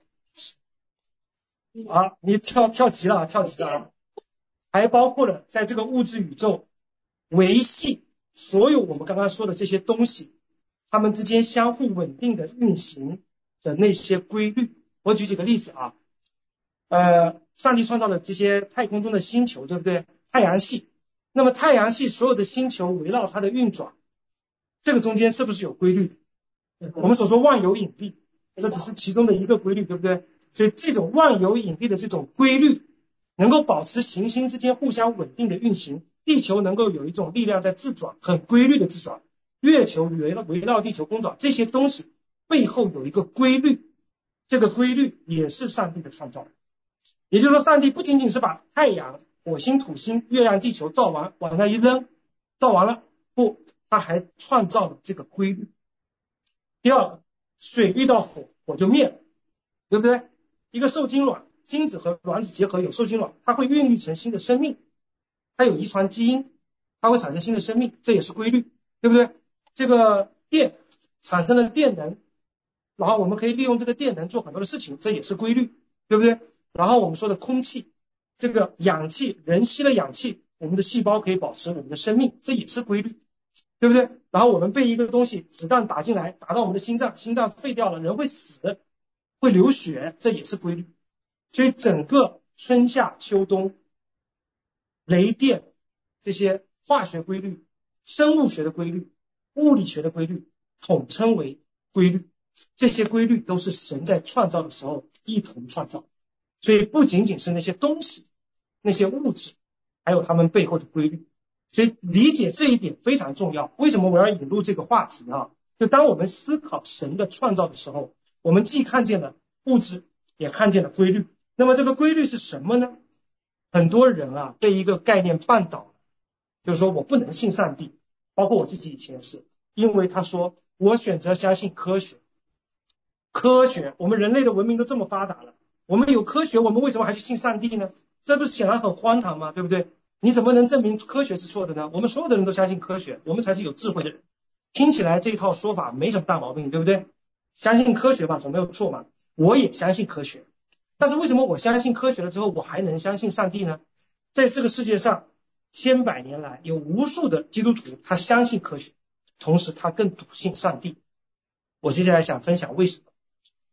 啊，你跳跳级了，跳级了啊，还包括了在这个物质宇宙维系所有我们刚刚说的这些东西，它们之间相互稳定的运行的那些规律。我举几个例子啊，呃，上帝创造了这些太空中的星球，对不对？太阳系，那么太阳系所有的星球围绕它的运转。这个中间是不是有规律？我们所说万有引力，这只是其中的一个规律，对不对？所以这种万有引力的这种规律，能够保持行星之间互相稳定的运行，地球能够有一种力量在自转，很规律的自转，月球围绕围绕地球公转，这些东西背后有一个规律，这个规律也是上帝的创造。也就是说，上帝不仅仅是把太阳、火星、土星、月亮、地球造完，往那一扔，造完了，不，他还创造了这个规律。第二个，水遇到火，火就灭了，对不对？一个受精卵，精子和卵子结合有受精卵，它会孕育成新的生命，它有遗传基因，它会产生新的生命，这也是规律，对不对？这个电产生了电能，然后我们可以利用这个电能做很多的事情，这也是规律，对不对？然后我们说的空气，这个氧气，人吸了氧气，我们的细胞可以保持我们的生命，这也是规律，对不对？然后我们被一个东西子弹打进来，打到我们的心脏，心脏废掉了，人会死，会流血，这也是规律。所以整个春夏秋冬、雷电这些化学规律、生物学的规律、物理学的规律，统称为规律。这些规律都是神在创造的时候一同创造。所以不仅仅是那些东西、那些物质，还有它们背后的规律。所以理解这一点非常重要。为什么我要引入这个话题啊？就当我们思考神的创造的时候，我们既看见了物质，也看见了规律。那么这个规律是什么呢？很多人啊被一个概念绊倒了，就是说我不能信上帝，包括我自己以前是，因为他说我选择相信科学。科学，我们人类的文明都这么发达了，我们有科学，我们为什么还去信上帝呢？这不是显然很荒唐吗？对不对？你怎么能证明科学是错的呢？我们所有的人都相信科学，我们才是有智慧的人。听起来这一套说法没什么大毛病，对不对？相信科学吧，总没有错嘛。我也相信科学，但是为什么我相信科学了之后，我还能相信上帝呢？在这个世界上，千百年来有无数的基督徒，他相信科学，同时他更笃信上帝。我接下来想分享为什么。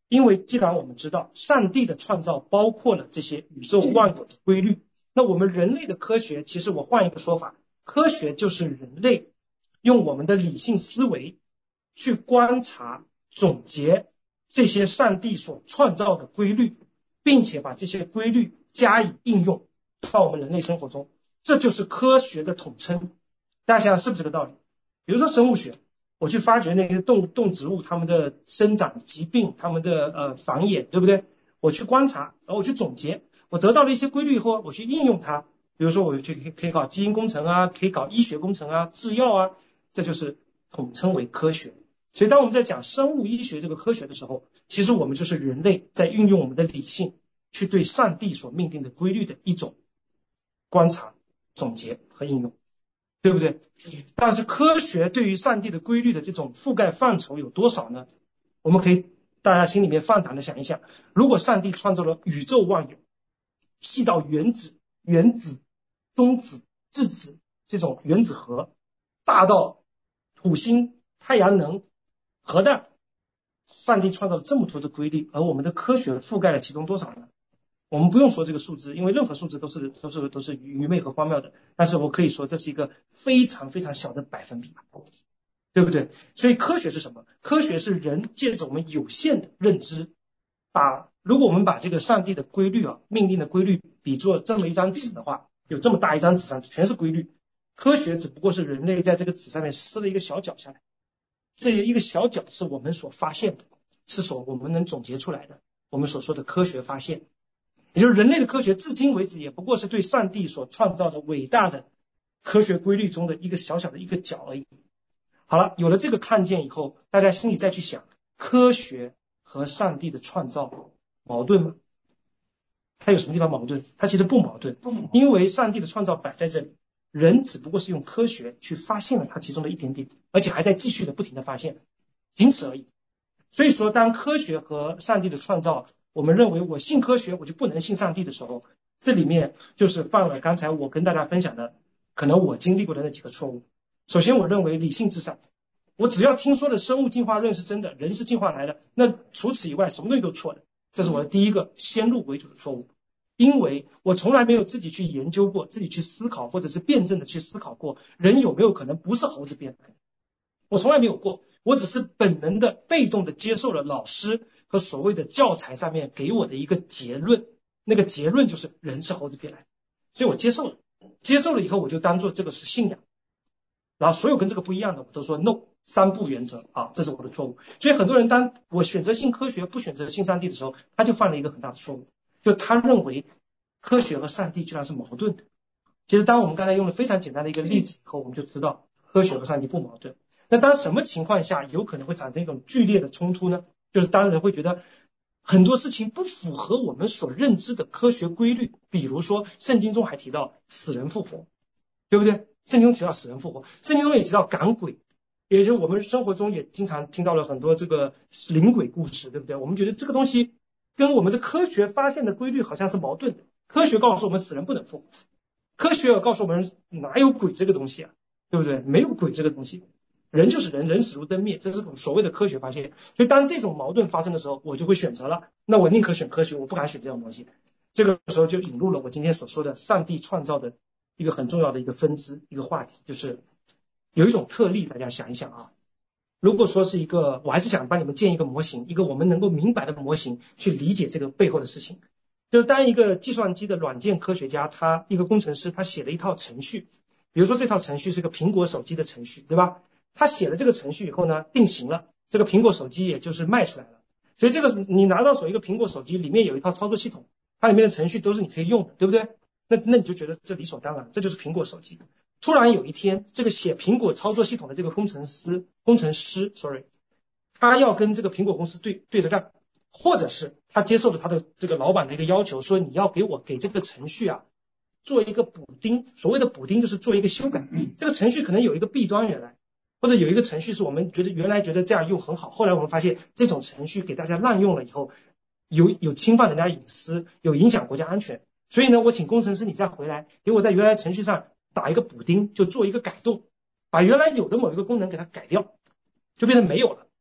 因为既然我们知道上帝的创造包括了这些宇宙万有的规律，那我们人类的科学，其实我换一个说法，科学就是人类用我们的理性思维去观察总结这些上帝所创造的规律，并且把这些规律加以应用到我们人类生活中，这就是科学的统称。大家想想是不是这个道理？比如说生物学，我去发掘那些动动植物它们的生长、疾病、它们的呃繁衍，对不对？我去观察，然后我去总结，我得到了一些规律以后，我去应用它。比如说我去可以搞基因工程啊，可以搞医学工程啊，制药啊，这就是统称为科学。所以当我们在讲生物医学这个科学的时候，其实我们就是人类在运用我们的理性去对上帝所命定的规律的一种观察、总结和应用，对不对？但是科学对于上帝的规律的这种覆盖范畴有多少呢？我们可以大家心里面放胆的想一想，如果上帝创造了宇宙万有，细到原子、原子、中子、质子这种原子核，大到土星、太阳能、核弹，上帝创造了这么多的规律，而我们的科学覆盖了其中多少呢？我们不用说这个数字，因为任何数字都是都是都是愚昧和荒谬的，但是我可以说这是一个非常非常小的百分比，对不对？所以科学是什么？科学是人借着我们有限的认知，把如果我们把这个上帝的规律啊，命定的规律比作这么一张纸的话，有这么大一张纸上全是规律，科学只不过是人类在这个纸上面撕了一个小角下来，这一个小角是我们所发现的，是所我们能总结出来的，我们所说的科学发现。也就是人类的科学至今为止也不过是对上帝所创造的伟大的科学规律中的一个小小的一个角而已。好了，有了这个看见以后，大家心里再去想，科学和上帝的创造矛盾吗？它有什么地方矛盾？它其实不矛盾，因为上帝的创造摆在这里，人只不过是用科学去发现了它其中的一点点，而且还在继续的不停的发现，仅此而已。所以说当科学和上帝的创造，我们认为我信科学我就不能信上帝的时候，这里面就是犯了刚才我跟大家分享的可能我经历过的那几个错误。首先我认为理性至上，我只要听说的生物进化论是真的，人是进化来的，那除此以外什么东西都错的，这是我的第一个先入为主的错误。因为我从来没有自己去研究过，自己去思考或者是辩证的去思考过人有没有可能不是猴子变来的，我从来没有过，我只是本能的被动的接受了老师和所谓的教材上面给我的一个结论，那个结论就是人是猴子变来的，所以我接受了，接受了以后我就当做这个是信仰，然后所有跟这个不一样的我都说 no， 三不原则啊，这是我的错误。所以很多人当我选择信科学不选择信上帝的时候，他就犯了一个很大的错误，就他认为科学和上帝居然是矛盾的。其实当我们刚才用了非常简单的一个例子以后，我们就知道科学和上帝不矛盾。那当什么情况下有可能会产生一种剧烈的冲突呢？就是当人会觉得很多事情不符合我们所认知的科学规律，比如说圣经中还提到死人复活，对不对？圣经中提到死人复活，圣经中也提到赶鬼，也就是我们生活中也经常听到了很多这个灵鬼故事，对不对？我们觉得这个东西跟我们的科学发现的规律好像是矛盾的。科学告诉我们死人不能复活，科学告诉我们哪有鬼这个东西啊，对不对？没有鬼这个东西，人就是人，人死如灯灭，这是所谓的科学发现。所以当这种矛盾发生的时候，我就会选择了，那我宁可选科学，我不敢选这种东西。这个时候就引入了我今天所说的上帝创造的一个很重要的一个分支，一个话题，就是有一种特例，大家想一想啊，如果说是一个，我还是想帮你们建一个模型，一个我们能够明白的模型去理解这个背后的事情。就是当一个计算机的软件科学家，他一个工程师，他写了一套程序，比如说这套程序是个苹果手机的程序，对吧？他写了这个程序以后呢，定型了，这个苹果手机也就是卖出来了。所以这个你拿到手一个苹果手机，里面有一套操作系统，它里面的程序都是你可以用的，对不对？那那你就觉得这理所当然，这就是苹果手机。突然有一天，这个写苹果操作系统的这个工程师，工程师 ，sorry， 他要跟这个苹果公司对对着干。或者是他接受了他的这个老板的一个要求，说你要给我给这个程序啊做一个补丁，所谓的补丁就是做一个修改，这个程序可能有一个弊端原来，或者有一个程序是我们觉得原来觉得这样用很好，后来我们发现这种程序给大家滥用了以后，有有侵犯人家隐私，有影响国家安全，所以呢，我请工程师你再回来给我在原来程序上打一个补丁，就做一个改动，把原来有的某一个功能给它改掉，就变成没有了。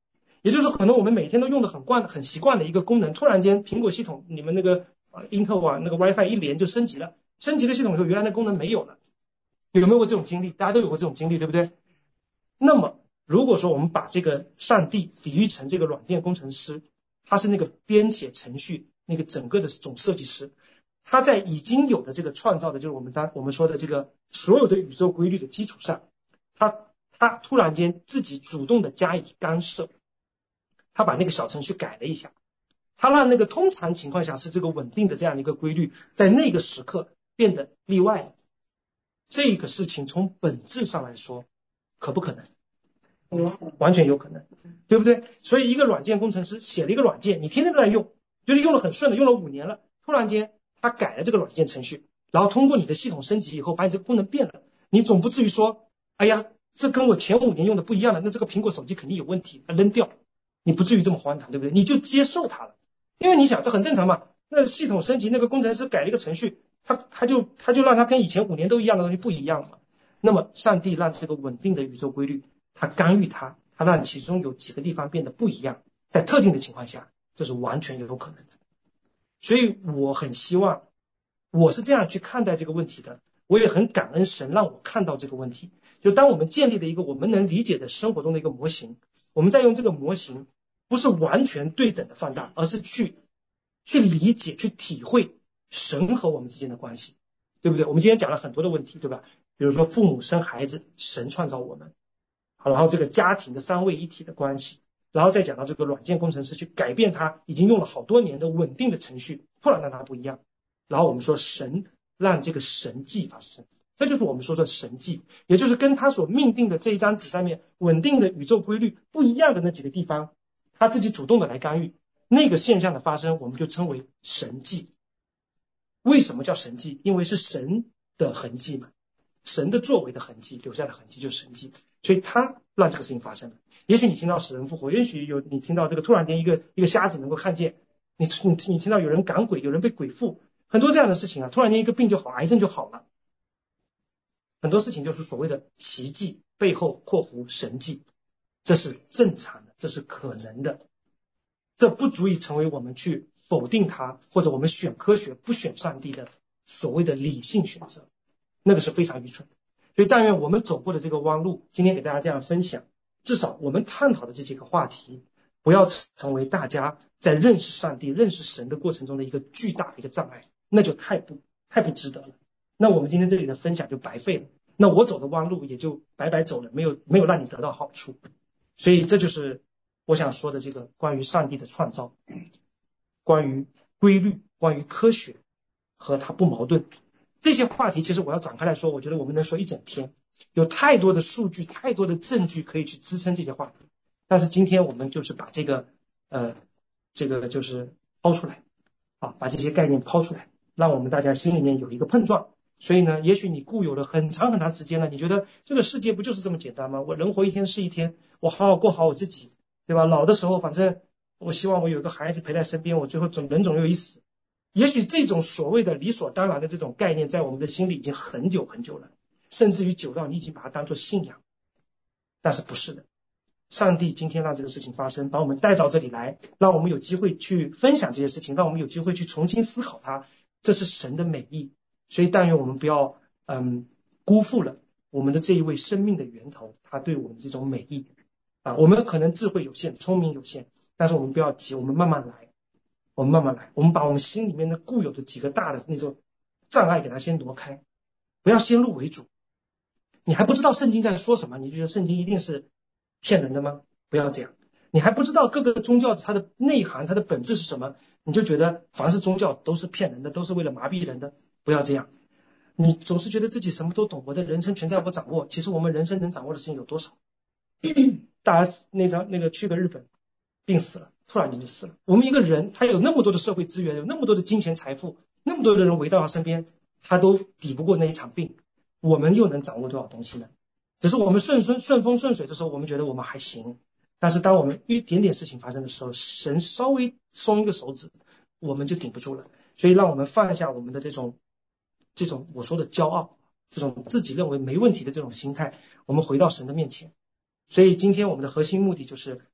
也就是说可能我们每天都用的很惯很习惯的一个功能，突然间苹果系统你们那个啊 Intel 啊那个 WiFi 一连就升级了，升级了系统以后原来的功能没有了，有没有过这种经历？大家都有过这种经历，对不对？那么如果说我们把这个上帝比喻成这个软件工程师，他是那个编写程序那个整个的总设计师，他在已经有的这个创造的就是我们当我们说的这个所有的宇宙规律的基础上，他他突然间自己主动的加以干涉，他把那个小程序改了一下，他让那个通常情况下是这个稳定的这样的一个规律在那个时刻变得例外了。这个事情从本质上来说可不可能？完全有可能，对不对？所以一个软件工程师写了一个软件，你天天都在用，觉得用了很顺的，用了五年了，突然间他改了这个软件程序，然后通过你的系统升级以后把你这个功能变了，你总不至于说哎呀这跟我前五年用的不一样了，那这个苹果手机肯定有问题，扔掉，你不至于这么荒唐，对不对？你就接受它了，因为你想这很正常嘛，那系统升级那个工程师改了一个程序，他他就他就让他跟以前五年都一样的东西不一样嘛。那么上帝让这个稳定的宇宙规律他干预它，他让其中有几个地方变得不一样，在特定的情况下这是完全有可能的。所以我很希望我是这样去看待这个问题的，我也很感恩神让我看到这个问题，就当我们建立了一个我们能理解的生活中的一个模型，我们再用这个模型不是完全对等的放大，而是去去理解去体会神和我们之间的关系，对不对？我们今天讲了很多的问题，对吧？比如说父母生孩子，神创造我们，好，然后这个家庭的三位一体的关系，然后再讲到这个软件工程师去改变他已经用了好多年的稳定的程序，突然让它不一样，然后我们说神让这个神迹发生，这就是我们说的神迹，也就是跟他所命定的这一张纸上面稳定的宇宙规律不一样的那几个地方，他自己主动的来干预，那个现象的发生我们就称为神迹。为什么叫神迹？因为是神的痕迹嘛，神的作为的痕迹，留下的痕迹就是神迹，所以他让这个事情发生了。也许你听到死人复活，也许有你听到这个突然间一个一个瞎子能够看见，你你你听到有人赶鬼，有人被鬼附，很多这样的事情啊，突然间一个病就好，癌症就好了，很多事情就是所谓的奇迹背后括弧神迹，这是正常的，这是可能的，这不足以成为我们去否定它，或者我们选科学不选上帝的所谓的理性选择，那个是非常愚蠢的。所以但愿我们走过的这个弯路，今天给大家这样分享，至少我们探讨的这几个话题不要成为大家在认识上帝认识神的过程中的一个巨大的一个障碍，那就太不太不值得了，那我们今天这里的分享就白费了，那我走的弯路也就白白走了，没有没有让你得到好处。所以这就是我想说的这个关于上帝的创造，关于规律，关于科学和它不矛盾，这些话题其实我要展开来说，我觉得我们能说一整天，有太多的数据太多的证据可以去支撑这些话题，但是今天我们就是把这个呃这个就是抛出来啊，把这些概念抛出来，让我们大家心里面有一个碰撞。所以呢，也许你固有了很长很长时间了，你觉得这个世界不就是这么简单吗？我人活一天是一天，我好好过好我自己，对吧？老的时候反正我希望我有个孩子陪在身边，我最后总人总有一死。也许这种所谓的理所当然的这种概念在我们的心里已经很久很久了，甚至于久到你已经把它当作信仰，但是不是的，上帝今天让这个事情发生，把我们带到这里来，让我们有机会去分享这些事情，让我们有机会去重新思考它，这是神的美意。所以但愿我们不要嗯辜负了我们的这一位生命的源头，他对我们这种美意啊，我们可能智慧有限，聪明有限，但是我们不要急，我们慢慢来，我们慢慢来，我们把我们心里面的固有的几个大的那种障碍给它先挪开，不要先入为主。你还不知道圣经在说什么，你就觉得圣经一定是骗人的吗？不要这样。你还不知道各个宗教它的内涵它的本质是什么，你就觉得凡是宗教都是骗人的，都是为了麻痹人的，不要这样。你总是觉得自己什么都懂，我的人生全在我掌握，其实我们人生能掌握的事情有多少？大 S 那张那个去个日本病死了，突然间就死了。我们一个人他有那么多的社会资源，有那么多的金钱财富，那么多的人围到他身边，他都抵不过那一场病，我们又能掌握多少东西呢？只是我们顺顺顺风顺水的时候，我们觉得我们还行，但是当我们一点点事情发生的时候，神稍微松一个手指，我们就顶不住了。所以让我们放下我们的这种这种我说的骄傲，这种自己认为没问题的这种心态，我们回到神的面前。所以今天我们的核心目的就是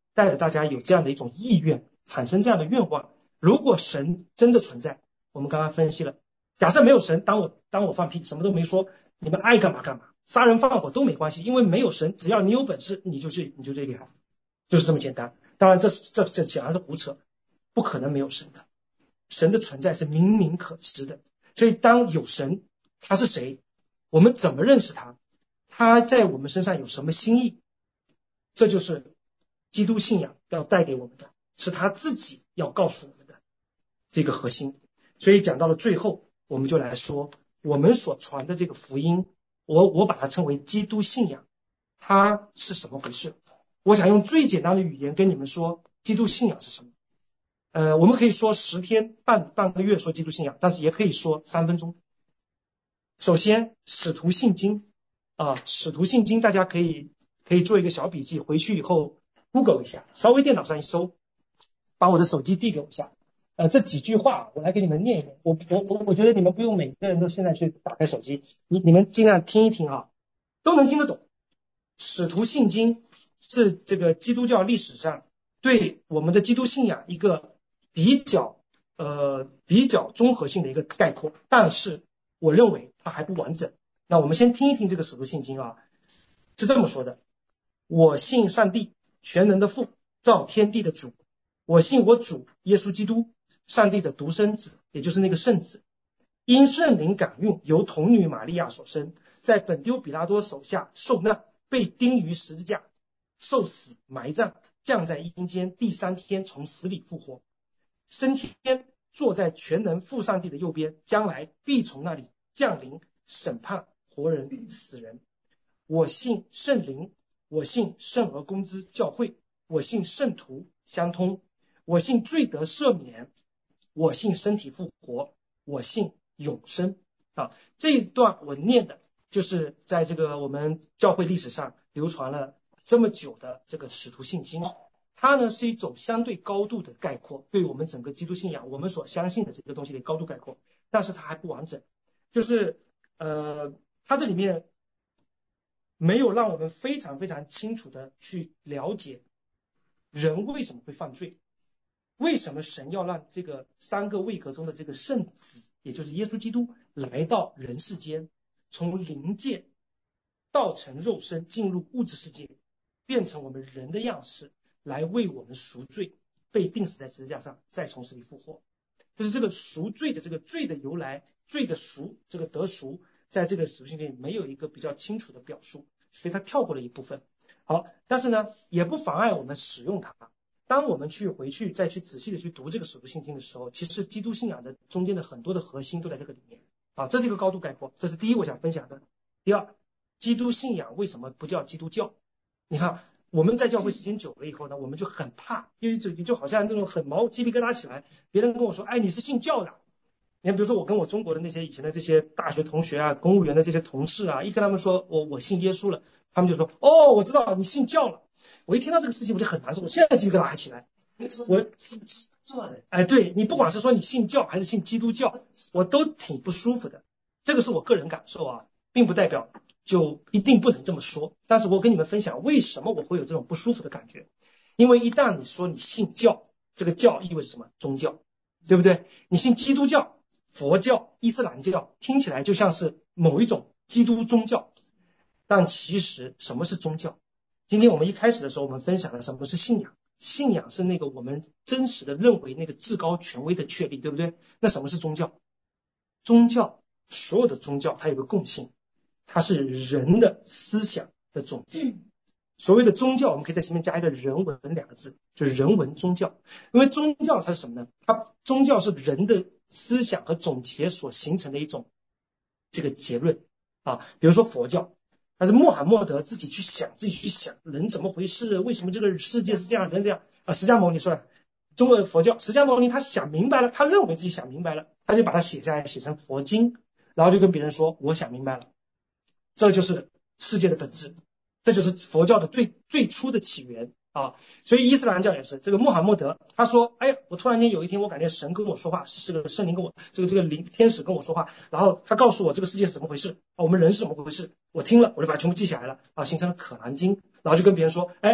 带着大家有这样的一种意愿，产生这样的愿望。如果神真的存在，我们刚刚分析了，假设没有神，当我当我放屁，什么都没说，你们爱干嘛干嘛，杀人放火都没关系，因为没有神，只要你有本事，你就是你就最厉害，就是这么简单。当然这这这显然是胡扯，不可能没有神的，神的存在是明明可知的。所以当有神，他是谁，我们怎么认识他，他在我们身上有什么心意，这就是基督信仰要带给我们的，是他自己要告诉我们的这个核心。所以讲到了最后，我们就来说我们所传的这个福音，我我把它称为基督信仰，它是什么回事。我想用最简单的语言跟你们说基督信仰是什么。呃，我们可以说十天半半个月说基督信仰，但是也可以说三分钟。首先使徒信经啊，使徒信经大家可以可以做一个小笔记，回去以后 Google 一下，稍微电脑上一搜，把我的手机递给我一下。呃，这几句话我来给你们念一念。我我我我觉得你们不用每个人都现在去打开手机，你你们尽量听一听啊，都能听得懂。使徒信经是这个基督教历史上对我们的基督信仰一个比较呃比较综合性的一个概括，但是我认为它还不完整。那我们先听一听这个使徒信经啊，是这么说的：我信上帝，全能的父，造天地的主。我信我主耶稣基督，上帝的独生子，也就是那个圣子，因圣灵感孕，由童女玛利亚所生，在本丢比拉多手下受难，被钉于十字架，受死，埋葬，降在阴间，第三天从死里复活，升天，坐在全能父上帝的右边，将来必从那里降临审判活人死人。我信圣灵，我信圣而公之教会，我信圣徒相通，我信罪得赦免，我信身体复活，我信永生。啊，这一段我念的就是在这个我们教会历史上流传了这么久的这个使徒信经，它呢是一种相对高度的概括，对我们整个基督信仰我们所相信的这个东西的高度概括，但是它还不完整，就是呃，它这里面没有让我们非常非常清楚的去了解人为什么会犯罪，为什么神要让这个三个位格中的这个圣子，也就是耶稣基督来到人世间，从灵界道成肉身，进入物质世界，变成我们人的样式，来为我们赎罪，被钉死在十字架上，再从死里复活。就是这个赎罪的这个罪的由来，罪的赎，这个得赎，在这个使徒信经里没有一个比较清楚的表述，所以他跳过了一部分。好，但是呢也不妨碍我们使用它。当我们去回去再去仔细的去读这个使徒信经的时候，其实基督信仰的中间的很多的核心都在这个里面啊，这是一个高度概括，这是第一我想分享的。第二，基督信仰为什么不叫基督教？你看我们在教会时间久了以后呢，我们就很怕，因为就就好像这种很毛鸡皮疙瘩起来，别人跟我说，哎，你是信教的。你看，比如说我跟我中国的那些以前的这些大学同学啊，公务员的这些同事啊，一跟他们说我我信耶稣了，他们就说，哦，我知道你信教了。我一听到这个事情我就很难受，我现在鸡皮疙瘩还起来。我哎，对，你不管是说你信教还是信基督教，我都挺不舒服的。这个是我个人感受啊，并不代表就一定不能这么说。但是我跟你们分享为什么我会有这种不舒服的感觉，因为一旦你说你信教，这个教意味着什么？宗教，对不对？你信基督教、佛教、伊斯兰教，听起来就像是某一种基督宗教，但其实什么是宗教？今天我们一开始的时候，我们分享了什么是信仰。信仰是那个我们真实的认为那个至高权威的确立，对不对？那什么是宗教？宗教，所有的宗教它有个共性，它是人的思想的总结。所谓的宗教，我们可以在前面加一个人文两个字，就是人文宗教。因为宗教它是什么呢？它宗教是人的思想和总结所形成的一种这个结论啊。比如说佛教，但是穆罕默德自己去想，自己去想人怎么回事，为什么这个世界是这样，人这样啊？释迦牟尼说了，中国佛教，释迦牟尼他想明白了，他认为自己想明白了，他就把它写下来，写成佛经，然后就跟别人说，我想明白了。这就是世界的本质，这就是佛教的最最初的起源啊。所以伊斯兰教也是，这个穆罕默德他说，哎呀，我突然间有一天我感觉神跟我说话，是个圣灵跟我这个这个灵天使跟我说话，然后他告诉我这个世界是怎么回事啊，我们人是怎么回事，我听了我就把它全部记下来了啊，形成了可兰经，然后就跟别人说，哎，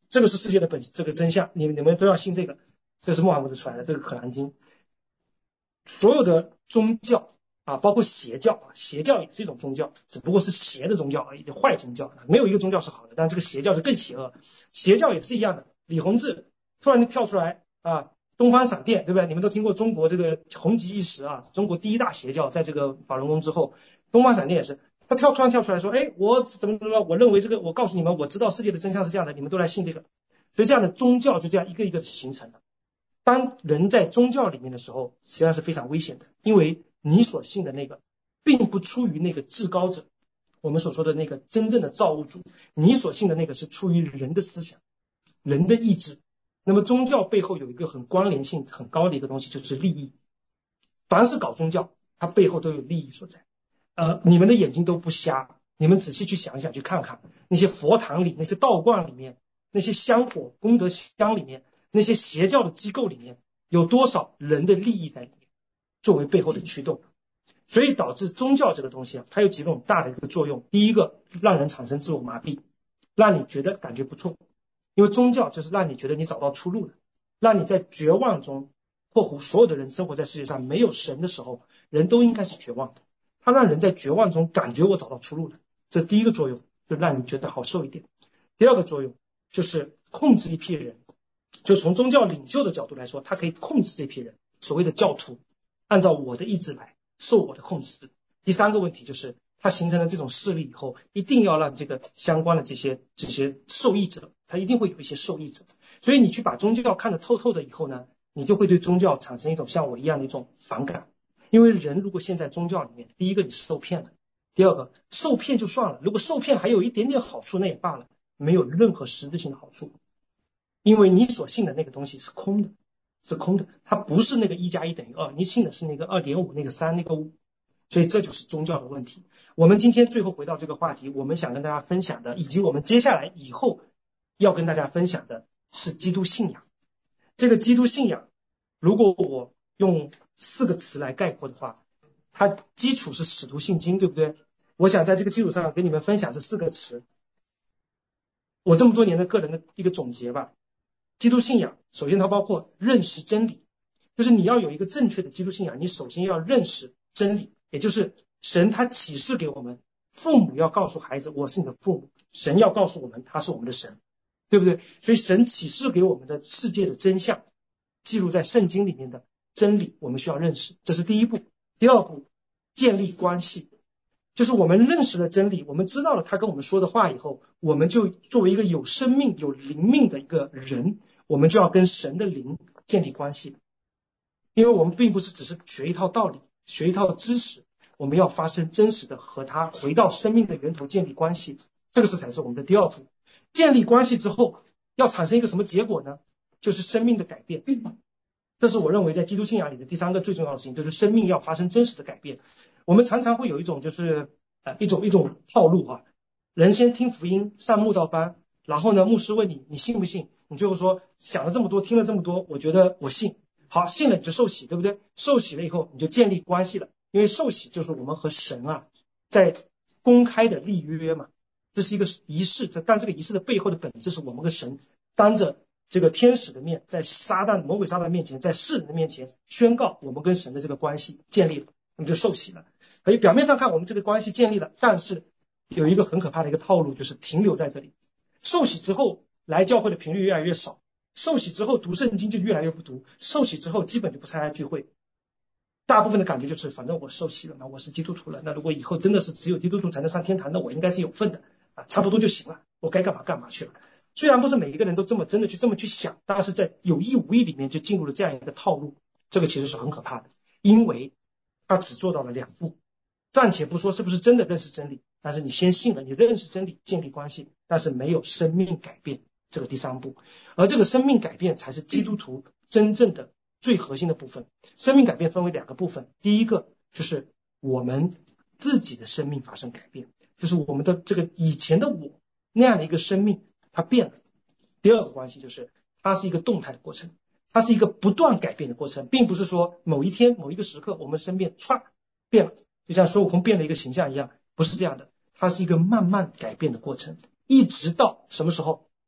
这个是世界的本这个真相，你你们都要信这个。这是穆罕默德传的这个可兰经。所有的宗教啊，包括邪教啊，邪教也是一种宗教，只不过是邪的宗教而已，就坏宗教，没有一个宗教是好的，但这个邪教是更邪恶。邪教也是一样的，李洪志突然就跳出来啊，东方闪电，对不对？你们都听过中国这个红极一时啊，中国第一大邪教，在这个法轮功之后，东方闪电也是，他跳突然跳出来说，哎，我怎么怎么，我认为这个，我告诉你们，我知道世界的真相是这样的，你们都来信这个，所以这样的宗教就这样一个一个的形成了。当人在宗教里面的时候，实际上是非常危险的，因为你所信的那个并不出于那个至高者，我们所说的那个真正的造物主，你所信的那个是出于人的思想，人的意志。那么宗教背后有一个很关联性很高的一个东西，就是利益。凡是搞宗教，它背后都有利益所在。呃，你们的眼睛都不瞎，你们仔细去想想，去看看那些佛堂里、那些道观里面、那些香火功德箱里面、那些邪教的机构里面，有多少人的利益在里面作为背后的驱动。所以导致宗教这个东西啊，它有几种大的一个作用。第一个，让人产生自我麻痹，让你觉得感觉不错，因为宗教就是让你觉得你找到出路了，让你在绝望中，括弧所有的人生活在世界上没有神的时候，人都应该是绝望的，它让人在绝望中感觉我找到出路了，这第一个作用，就让你觉得好受一点。第二个作用就是控制一批人，就从宗教领袖的角度来说，他可以控制这批人，所谓的教徒按照我的意志来，受我的控制。第三个问题就是它形成了这种势力以后，一定要让这个相关的这些这些受益者，他一定会有一些受益者。所以你去把宗教看得透透的以后呢，你就会对宗教产生一种像我一样的一种反感。因为人如果陷在宗教里面，第一个你是受骗的，第二个受骗就算了，如果受骗还有一点点好处那也罢了，没有任何实质性的好处，因为你所信的那个东西是空的，是空的，它不是那个一加一等于二，你信的是那个二点五，那个三，那个五。所以这就是宗教的问题。我们今天最后回到这个话题，我们想跟大家分享的，以及我们接下来以后要跟大家分享的是基督信仰。这个基督信仰，如果我用四个词来概括的话，它基础是使徒信经，对不对？我想在这个基础上跟你们分享这四个词，我这么多年的个人的一个总结吧。基督信仰首先它包括认识真理，就是你要有一个正确的基督信仰，你首先要认识真理，也就是神他启示给我们，父母要告诉孩子我是你的父母，神要告诉我们他是我们的神，对不对？所以神启示给我们的世界的真相，记录在圣经里面的真理，我们需要认识，这是第一步。第二步，建立关系，就是我们认识了真理，我们知道了他跟我们说的话以后，我们就作为一个有生命有灵命的一个人，我们就要跟神的灵建立关系。因为我们并不是只是学一套道理，学一套知识，我们要发生真实的和他回到生命的源头建立关系，这个是才是我们的第二步。建立关系之后要产生一个什么结果呢？就是生命的改变。这是我认为在基督信仰里的第三个最重要的事情，就是生命要发生真实的改变。我们常常会有一种就是呃一种一种套路啊，人先听福音上慕道班，然后呢牧师问你你信不信，你最后说想了这么多听了这么多，我觉得我信。好，信了你就受洗，对不对？受洗了以后你就建立关系了，因为受洗就是我们和神啊在公开的立约嘛，这是一个仪式，但这个仪式的背后的本质是我们和神当着这个天使的面，在撒旦魔鬼撒旦面前，在世人的面前宣告我们跟神的这个关系建立了，那么就受洗了。所以表面上看我们这个关系建立了，但是有一个很可怕的一个套路，就是停留在这里。受洗之后来教会的频率越来越少，受洗之后读圣经就越来越不读，受洗之后基本就不参加聚会，大部分的感觉就是反正我受洗了，那我是基督徒了，那如果以后真的是只有基督徒才能上天堂，那我应该是有份的啊，差不多就行了，我该干嘛干嘛去了。虽然不是每一个人都这么真的去这么去想，但是在有意无意里面就进入了这样一个套路，这个其实是很可怕的，因为他只做到了两步。暂且不说是不是真的认识真理，但是你先信了，你认识真理，建立关系，但是没有生命改变，这个第三步。而这个生命改变才是基督徒真正的最核心的部分。生命改变分为两个部分，第一个就是我们自己的生命发生改变，就是我们的这个以前的我那样的一个生命它变了。第二个关系就是它是一个动态的过程，它是一个不断改变的过程，并不是说某一天某一个时刻我们身边唰变了，就像孙悟空变了一个形象一样，不是这样的，它是一个慢慢改变的过程，一直到什么时候？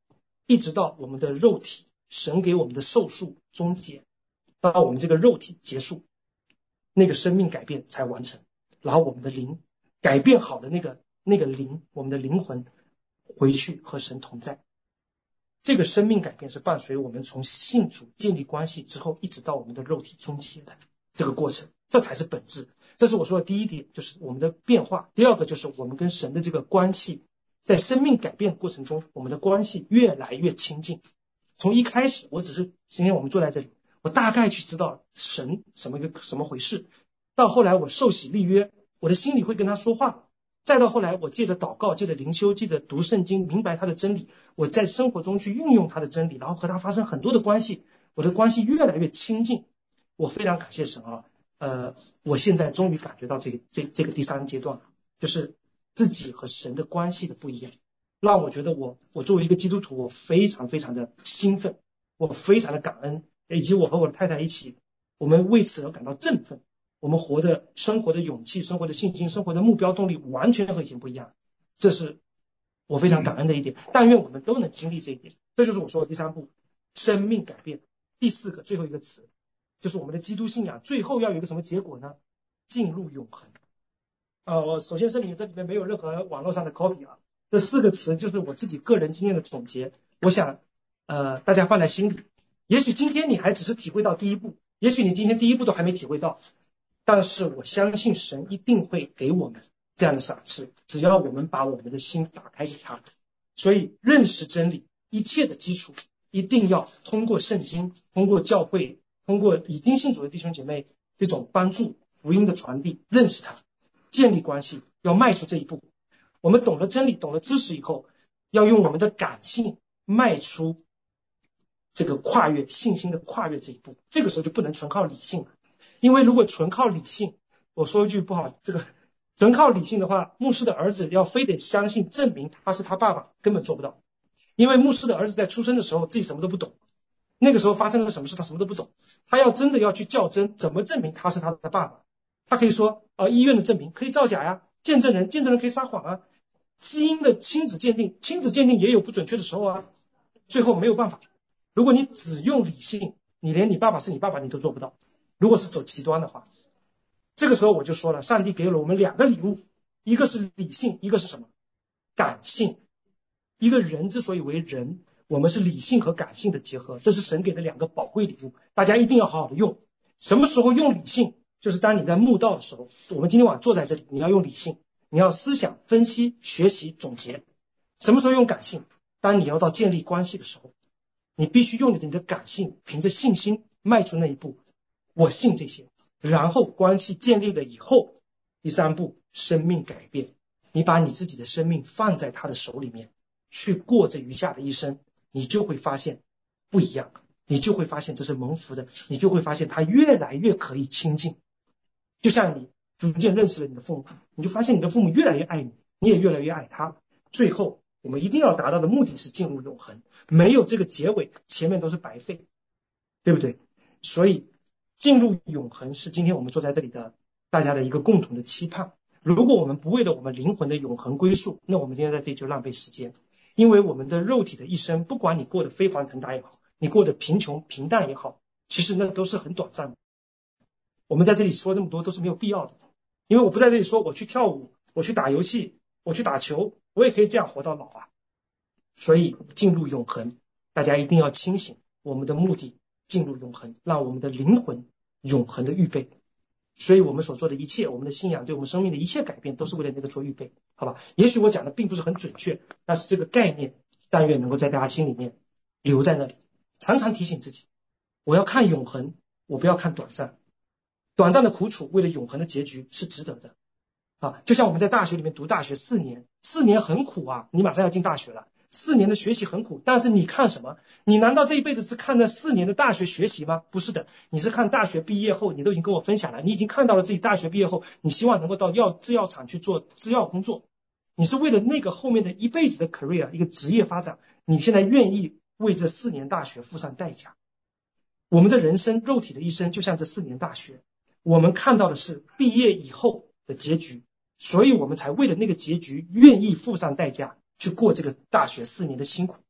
一直到我们的肉体，神给我们的寿数终结，到我们这个肉体结束，那个生命改变才完成，然后我们的灵改变好的那个那个灵，我们的灵魂回去和神同在。这个生命改变是伴随我们从信主建立关系之后，一直到我们的肉体终结的这个过程，这才是本质。这是我说的第一点，就是我们的变化。第二个就是我们跟神的这个关系，在生命改变过程中，我们的关系越来越亲近。从一开始，我只是今天我们坐在这里，我大概去知道神什么一个什么回事，到后来我受洗立约，我的心里会跟他说话，再到后来我借着祷告，借着灵修，借着读圣经，明白他的真理，我在生活中去运用他的真理，然后和他发生很多的关系，我的关系越来越亲近。我非常感谢神啊，呃，我现在终于感觉到这个这这个第三阶段，就是自己和神的关系的不一样，让我觉得我我作为一个基督徒，我非常非常的兴奋，我非常的感恩，以及我和我的太太一起，我们为此而感到振奋。我们活的生活的勇气，生活的信心，生活的目标动力完全和以前不一样，这是我非常感恩的一点。但愿我们都能经历这一点，这就是我说的第三步，生命改变。第四个最后一个词，就是我们的基督信仰最后要有一个什么结果呢？进入永恒。呃，我首先声明这里面没有任何网络上的 copy 啊，这四个词就是我自己个人经验的总结，我想呃大家放在心里。也许今天你还只是体会到第一步，也许你今天第一步都还没体会到，但是我相信神一定会给我们这样的赏赐，只要我们把我们的心打开给他。所以认识真理一切的基础一定要通过圣经，通过教会，通过已经信主的弟兄姐妹这种帮助福音的传递，认识他，建立关系，要迈出这一步。我们懂了真理，懂了知识以后，要用我们的感性迈出这个跨越信心的跨越这一步。这个时候就不能纯靠理性了，因为如果纯靠理性，我说一句不好，这个纯靠理性的话，牧师的儿子要非得相信证明他是他爸爸，根本做不到。因为牧师的儿子在出生的时候自己什么都不懂，那个时候发生了什么事他什么都不懂，他要真的要去较真，怎么证明他是他的爸爸？他可以说呃，医院的证明可以造假呀，见证人见证人可以撒谎啊，基因的亲子鉴定亲子鉴定也有不准确的时候啊，最后没有办法。如果你只用理性，你连你爸爸是你爸爸你都做不到，如果是走极端的话。这个时候我就说了，上帝给了我们两个礼物，一个是理性，一个是什么？感性。一个人之所以为人，我们是理性和感性的结合，这是神给的两个宝贵礼物，大家一定要好好的用。什么时候用理性？就是当你在慕道的时候，我们今天晚上坐在这里，你要用理性，你要思想分析学习总结。什么时候用感性？当你要到建立关系的时候，你必须用你的感性，凭着信心迈出那一步，我信这些，然后关系建立了以后，第三步生命改变，你把你自己的生命放在他的手里面去过这余下的一生，你就会发现不一样，你就会发现这是蒙福的，你就会发现他越来越可以亲近。就像你逐渐认识了你的父母，你就发现你的父母越来越爱你，你也越来越爱他。最后我们一定要达到的目的是进入永恒，没有这个结尾，前面都是白费，对不对？所以进入永恒是今天我们坐在这里的大家的一个共同的期盼。如果我们不为了我们灵魂的永恒归宿，那我们今天在这里就浪费时间。因为我们的肉体的一生，不管你过得飞黄腾达也好，你过得贫穷平淡也好，其实那都是很短暂的。我们在这里说那么多都是没有必要的，因为我不在这里说我去跳舞，我去打游戏，我去打球，我也可以这样活到老啊。所以进入永恒，大家一定要清醒，我们的目的进入永恒，让我们的灵魂永恒的预备。所以我们所做的一切，我们的信仰对我们生命的一切改变，都是为了那个做预备，好吧？也许我讲的并不是很准确，但是这个概念但愿能够在大家心里面留在那里，常常提醒自己，我要看永恒，我不要看短暂。短暂的苦楚为了永恒的结局是值得的啊！就像我们在大学里面读大学四年，四年很苦啊，你马上要进大学了，四年的学习很苦，但是你看什么？你难道这一辈子是看那四年的大学学习吗？不是的，你是看大学毕业后，你都已经跟我分享了，你已经看到了自己大学毕业后，你希望能够到药制药厂去做制药工作，你是为了那个后面的一辈子的 career 一个职业发展，你现在愿意为这四年大学付上代价。我们的人生肉体的一生就像这四年大学，我们看到的是毕业以后的结局，所以我们才为了那个结局愿意付上代价去过这个大学四年的辛苦。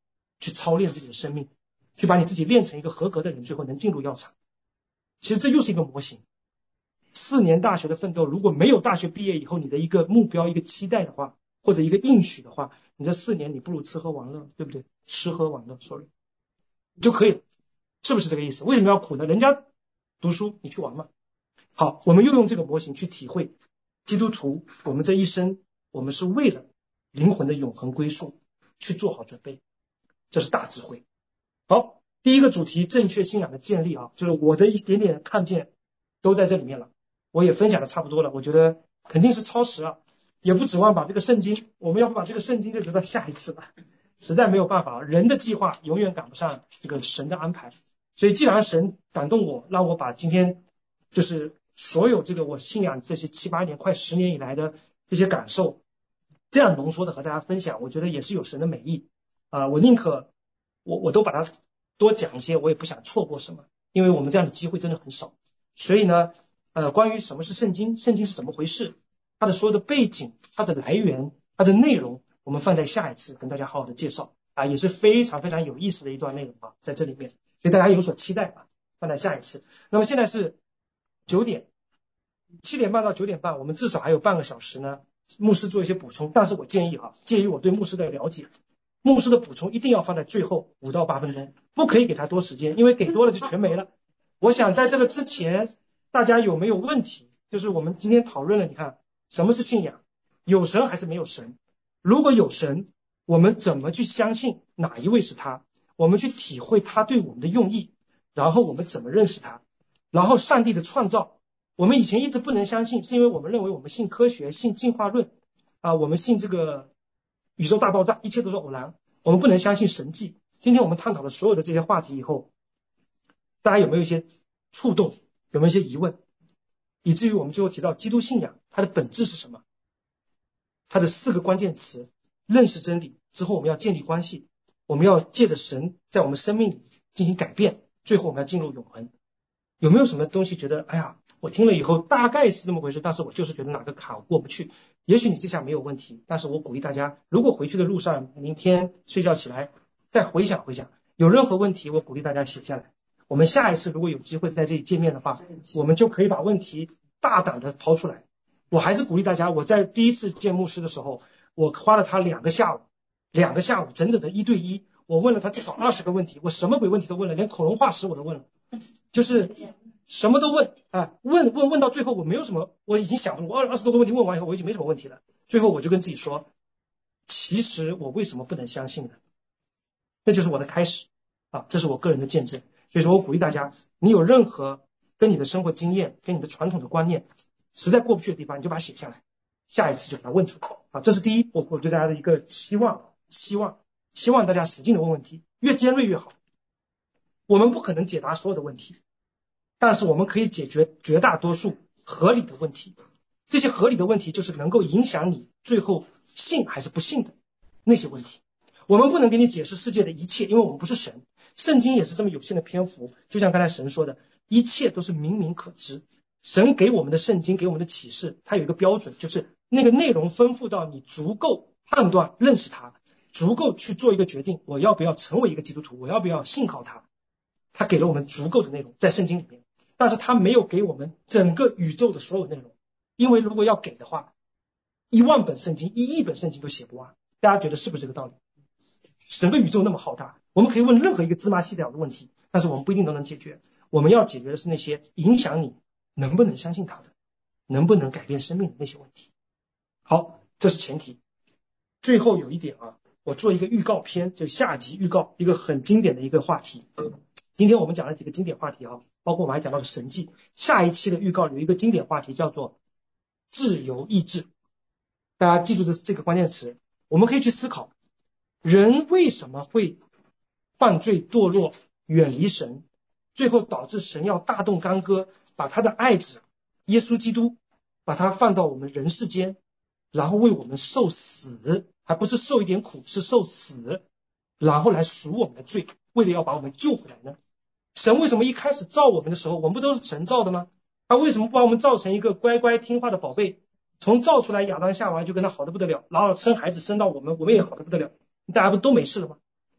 去操练自己的生命，去把你自己练成一个合格的人，最后能进入药厂。其实这又是一个模型。四年大学的奋斗，如果没有大学毕业以后你的一个目标、一个期待的话，或者一个应许的话，你这四年你不如吃喝玩乐，对不对？吃喝玩乐 ，sorry， 就可以了，是不是这个意思？为什么要苦呢？人家读书，你去玩嘛。好，我们又用这个模型去体会基督徒，我们这一生，我们是为了灵魂的永恒归宿去做好准备，这是大智慧。好，第一个主题，正确信仰的建立啊，就是我的一点点看见都在这里面了，我也分享的差不多了，我觉得肯定是超时啊，也不指望把这个圣经，我们要不把这个圣经就留到下一次吧，实在没有办法，人的计划永远赶不上这个神的安排，所以既然神感动我，让我把今天就是所有这个我信仰这些七八年快十年以来的这些感受这样浓缩的和大家分享，我觉得也是有神的美意啊、呃，我宁可我我都把它多讲一些，我也不想错过什么，因为我们这样的机会真的很少。所以呢呃，关于什么是圣经，圣经是怎么回事，它的所有的背景，它的来源，它的内容，我们放在下一次跟大家好好的介绍啊，也是非常非常有意思的一段内容啊，在这里面，所以大家有所期待啊，放在下一次。那么现在是九点，七点半到九点半，我们至少还有半个小时呢，牧师做一些补充，但是我建议哈，介于我对牧师的了解，牧师的补充一定要放在最后五到八分钟，不可以给他多时间，因为给多了就全没了。我想在这个之前，大家有没有问题？就是我们今天讨论了，你看什么是信仰，有神还是没有神？如果有神，我们怎么去相信哪一位是他？我们去体会他对我们的用意，然后我们怎么认识他？然后上帝的创造，我们以前一直不能相信，是因为我们认为我们信科学，信进化论啊，我们信这个宇宙大爆炸，一切都是偶然，我们不能相信神迹。今天我们探讨了所有的这些话题以后，大家有没有一些触动？有没有一些疑问？以至于我们最后提到基督信仰，它的本质是什么？它的四个关键词：认识真理之后，我们要建立关系，我们要借着神在我们生命里进行改变，最后我们要进入永恒。有没有什么东西觉得，哎呀，我听了以后大概是那么回事，但是我就是觉得哪个坎我过不去？也许你这下没有问题，但是我鼓励大家，如果回去的路上，明天睡觉起来再回想回想，有任何问题，我鼓励大家写下来。我们下一次如果有机会在这里见面的话，我们就可以把问题大胆的抛出来。我还是鼓励大家，我在第一次见牧师的时候，我花了他两个下午，两个下午整整的一对一，我问了他至少二十个问题，我什么鬼问题都问了，连恐龙化石我都问了，就是什么都问啊，问问问到最后我没有什么，我已经想不，我二二十多个问题问完以后，我已经没什么问题了。最后我就跟自己说，其实我为什么不能相信呢？那就是我的开始啊，这是我个人的见证。所以说我鼓励大家，你有任何跟你的生活经验、跟你的传统的观念实在过不去的地方，你就把它写下来，下一次就把它问出来啊。这是第一，我我对大家的一个期望，希望希望大家使劲的问问题，越尖锐越好。我们不可能解答所有的问题，但是我们可以解决绝大多数合理的问题。这些合理的问题就是能够影响你最后信还是不信的那些问题。我们不能给你解释世界的一切，因为我们不是神。圣经也是这么有限的篇幅，就像刚才神说的，一切都是明明可知。神给我们的圣经，给我们的启示，它有一个标准，就是那个内容丰富到你足够判断认识它，足够去做一个决定，我要不要成为一个基督徒，我要不要信靠它。他给了我们足够的内容在圣经里面，但是他没有给我们整个宇宙的所有内容，因为如果要给的话，一万本圣经、一亿本圣经都写不完。大家觉得是不是这个道理？整个宇宙那么浩大，我们可以问任何一个芝麻细小的问题，但是我们不一定都能解决。我们要解决的是那些影响你能不能相信他的，能不能改变生命的那些问题。好，这是前提。最后有一点啊，我做一个预告片，就下集预告，一个很经典的一个话题。今天我们讲了几个经典话题啊，包括我们还讲到了神迹。下一期的预告有一个经典话题叫做自由意志，大家记住这这个关键词。我们可以去思考，人为什么会犯罪堕落，远离神，最后导致神要大动干戈，把他的爱子耶稣基督把他放到我们人世间，然后为我们受死，还不是受一点苦，是受死，然后来赎我们的罪，为了要把我们救回来呢？神为什么一开始造我们的时候，我们不都是神造的吗？他为什么不把我们造成一个乖乖听话的宝贝？从造出来亚当夏娃就跟他好的不得了，然后生孩子生到我们，我们也好的不得了，大家不都没事了吗？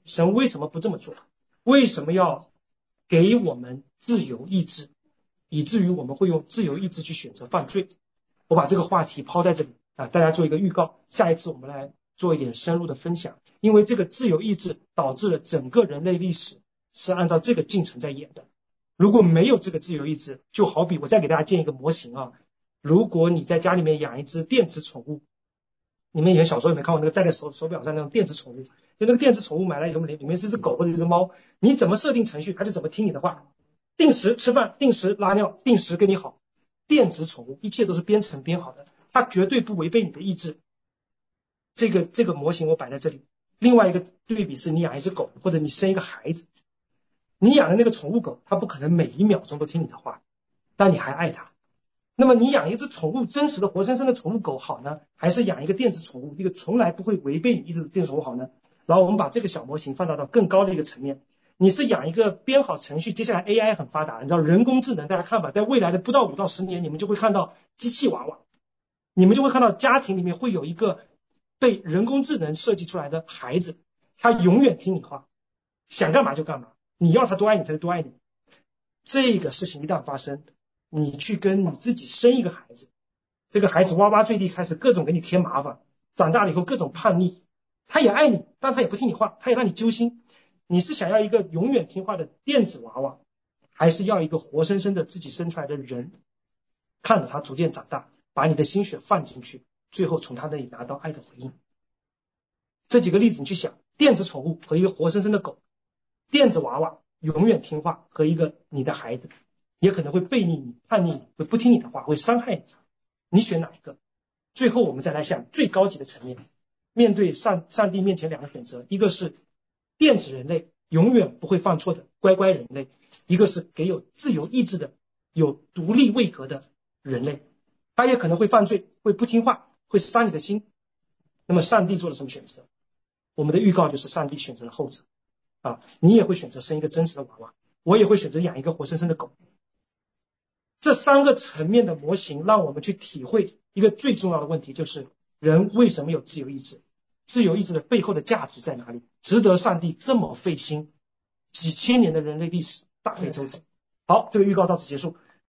神为什么不这么做？为什么要给我们自由意志，以至于我们会用自由意志去选择犯罪？我把这个话题抛在这里啊，大家做一个预告，下一次我们来做一点深入的分享。因为这个自由意志导致了整个人类历史是按照这个进程在演的。如果没有这个自由意志，就好比我再给大家建一个模型啊，如果你在家里面养一只电子宠物，你们以前小时候有没有看过那个戴在手手表上那种电子宠物？就那个电子宠物买来以后，里面是只狗或者一只猫，你怎么设定程序，它就怎么听你的话，定时吃饭，定时拉尿，定时跟你好。电子宠物一切都是编程编好的，它绝对不违背你的意志。这个这个模型我摆在这里。另外一个对比是你养一只狗，或者你生一个孩子，你养的那个宠物狗，它不可能每一秒钟都听你的话，但你还爱它。那么你养一只宠物，真实的活生生的宠物狗好呢，还是养一个电子宠物，一个从来不会违背你意志的电子宠物好呢？然后我们把这个小模型放大到更高的一个层面，你是养一个编好程序，接下来 A I 很发达，你知道人工智能，大家看吧，在未来的不到五到十年，你们就会看到机器娃娃，你们就会看到家庭里面会有一个被人工智能设计出来的孩子，他永远听你话，想干嘛就干嘛，你要他多爱你他就多爱你。这个事情一旦发生，你去跟你自己生一个孩子，这个孩子哇哇坠地，开始各种给你添麻烦，长大了以后各种叛逆，他也爱你，但他也不听你话，他也让你揪心。你是想要一个永远听话的电子娃娃，还是要一个活生生的自己生出来的人，看着他逐渐长大，把你的心血放进去，最后从他那里拿到爱的回应？这几个例子你去想，电子宠物和一个活生生的狗，电子娃娃永远听话和一个你的孩子，也可能会背逆你、叛逆你，会不听你的话，会伤害你，你选哪一个？最后我们再来想最高级的层面，面对上上帝面前两个选择，一个是电子人类永远不会犯错的乖乖人类，一个是给有自由意志的有独立位格的人类，他也可能会犯罪，会不听话，会伤你的心。那么上帝做了什么选择？我们的预告就是上帝选择了后者啊，你也会选择生一个真实的娃娃，我也会选择养一个活生生的狗。这三个层面的模型让我们去体会一个最重要的问题，就是人为什么有自由意志，自由意志的背后的价值在哪里，值得上帝这么费心，几千年的人类历史大费周折。好，这个预告到此结束。